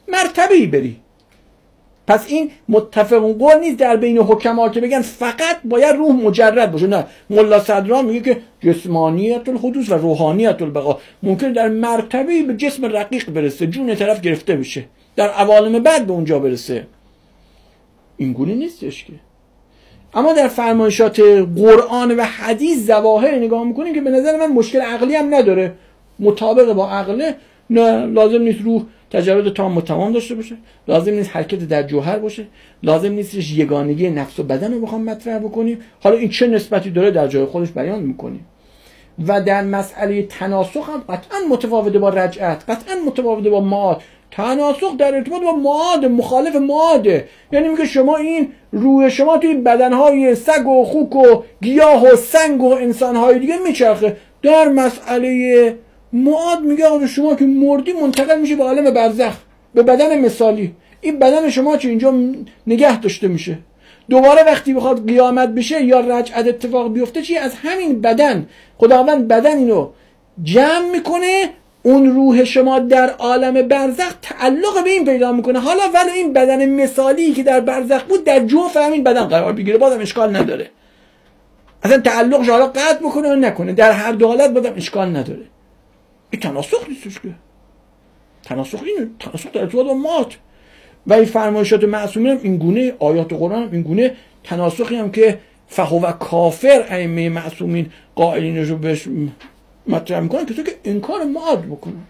مرتبه‌ای بری. پس این متفق قول نیست در بین حکما که بگن فقط باید روح مجرد باشه. نه، ملا صدران میگه که جسمانیت الحدوث و روحانیت البقا. ممکن در مرتبه‌ای به جسم رقیق برسه، جون طرف گرفته بشه، در عوالم بعد به اونجا برسه. این گونه نیستش که. اما در فرمایشات قرآن و حدیث ظواهر نگاه میکنیم که به نظر من مشکل عقلی هم نداره، مطابق با عقله. نه، لازم نیست روح تجرد تام و تمام داشته باشه، لازم نیست حرکت در جوهر باشه، لازم نیستش یگانگی نفس و بدن رو بخوام مطرح بکنیم. حالا این چه نسبتی داره در جای خودش بیان میکنیم. و در مسئله تناسخ هم قطعا متفاوته با رجعت، قطعا متفاوته با معاد. تناسخ در ارتباط با معاد، مخالف معاده. یعنی میگه شما این روح شما توی بدنهای سگ و خوک و گیاه و سنگ و انسانهای دیگه میچرخه. در مسئله معاد میگه آقا شما که مردی منتقل میشه به عالم برزخ، به بدن مثالی. این بدن شما چه اینجا نگه داشته میشه، دوباره وقتی بخواد قیامت بشه یا رجعت اتفاق بیفته چی؟ از همین بدن خداوند بدن اینو جمع میکنه، اون روح شما در عالم برزخ تعلق به این پیدا میکنه. حالا ولی این بدن مثالی که در برزخ بود در جوف همین بدن قرار بگیره، بازم اشکال نداره. اصلا تعلقش حالا قطع بکنه و نکنه، در هر دو حالت بازم اشکال نداره. این تناسخ نیستش که. تناسخ اینه، تناسخ در ارتباط با مات. و این فرمایشات معصومین هم این گونه، آیات قرآن هم این گونه تناسخی هم که فهو کافر ائمه معصومین قائلینش رو بهش مطرح میکنن که تو که انکار معاد بکنن.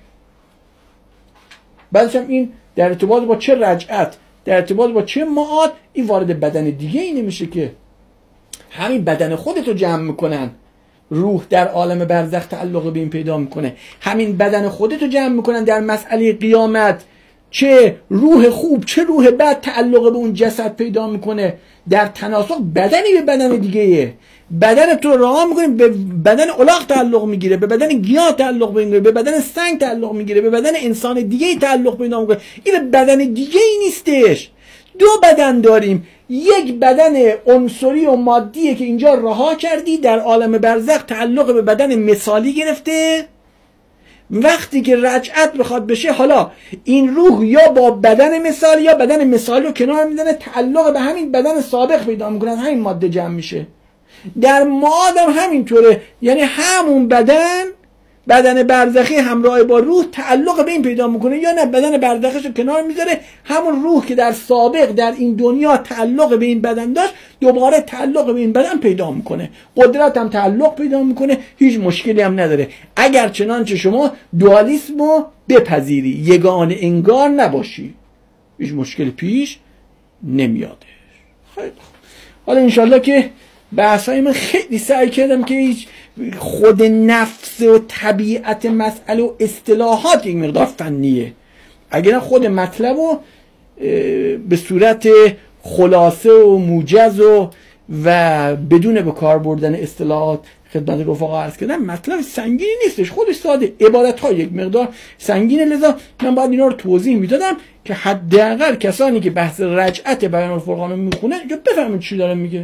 بعدش هم این در ارتباط با چه رجعت، در ارتباط با چه معاد، این وارد بدن دیگه ای نمیشه که همین بدن خودت رو جمع میکنن. روح در عالم برزخ تعلق به این پیدا میکنه، همین بدن خودت رو جمع میکنن در مسئله قیامت. چه روح خوب چه روح بد تعلق به اون جسد پیدا میکنه. در تناسخ بدنی به بدن دیگه، بدن تو راه میکنه به بدن الاغ تعلق میگیره، به بدن گیاه تعلق میگیره، به بدن سنگ تعلق میگیره، به بدن انسان دیگه تعلق پیدا میکنه. این به بدن دیگه ای نیستش. دو بدن داریم، یک بدن عنصری و مادیه که اینجا رها کردی، در عالم برزخ تعلق به بدن مثالی گرفته. وقتی که رجعت بخواد بشه، حالا این روح یا با بدن مثالی یا بدن مثالی رو کنار میزنه، تعلق به همین بدن سابق پیدا میکنه، همین ماده جمع میشه. در معاد هم همینطوره، یعنی همون بدن برزخی همراه با روح تعلق به این پیدا میکنه، یا نه بدن برزخیش رو کنار میذاره، همون روح که در سابق در این دنیا تعلق به این بدن داشت دوباره تعلق به این بدن پیدا میکنه، قدرت هم تعلق پیدا میکنه، هیچ مشکلی هم نداره. اگر چنانچه شما دوالیسم رو بپذیری، یگانه انگار نباشی، هیچ مشکل پیش نمیاده. خیلی حالا انشالله که بحثای من خیلی سعی کردم که هیچ خود نفس و طبیعت مسئله و اصطلاحات یک مقدار فنیه، اگر خود مطلب رو به صورت خلاصه و موجز و بدون به کار بردن اصطلاحات خدمت رفقا عرض کردم. مطلب سنگینی نیستش، خودش ساده، عبارت ها یک مقدار سنگینه، لذا من باید اینا رو توضیح میدادم که حداقل کسانی که بحث رجعت بیان الفرقان میخونه اینجا بفهمید چی داره میگه،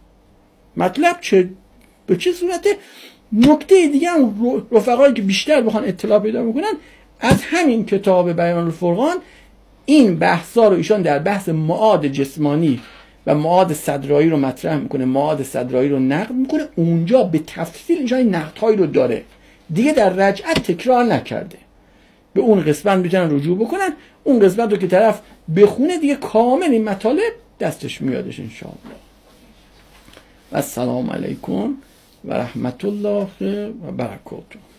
مطلب چه به چه صورته. نکته دیگه هم رفقایی که بیشتر بخوان اطلاع پیدا میکنن از همین کتاب بیان الفرقان، این بحثا رو ایشان در بحث معاد جسمانی و معاد صدرایی رو مطرح میکنه، معاد صدرایی رو نقد میکنه، اونجا به تفصیل ایشان این نقدهایی رو داره، دیگه در رجعت تکرار نکرده. به اون قسمت میتونن رجوع بکنن، اون قسمت رو که طرف بخونه دیگه کامل این مطالب دستش میادش انشاءالله. و السلام علیکم و رحمت الله و برکاته.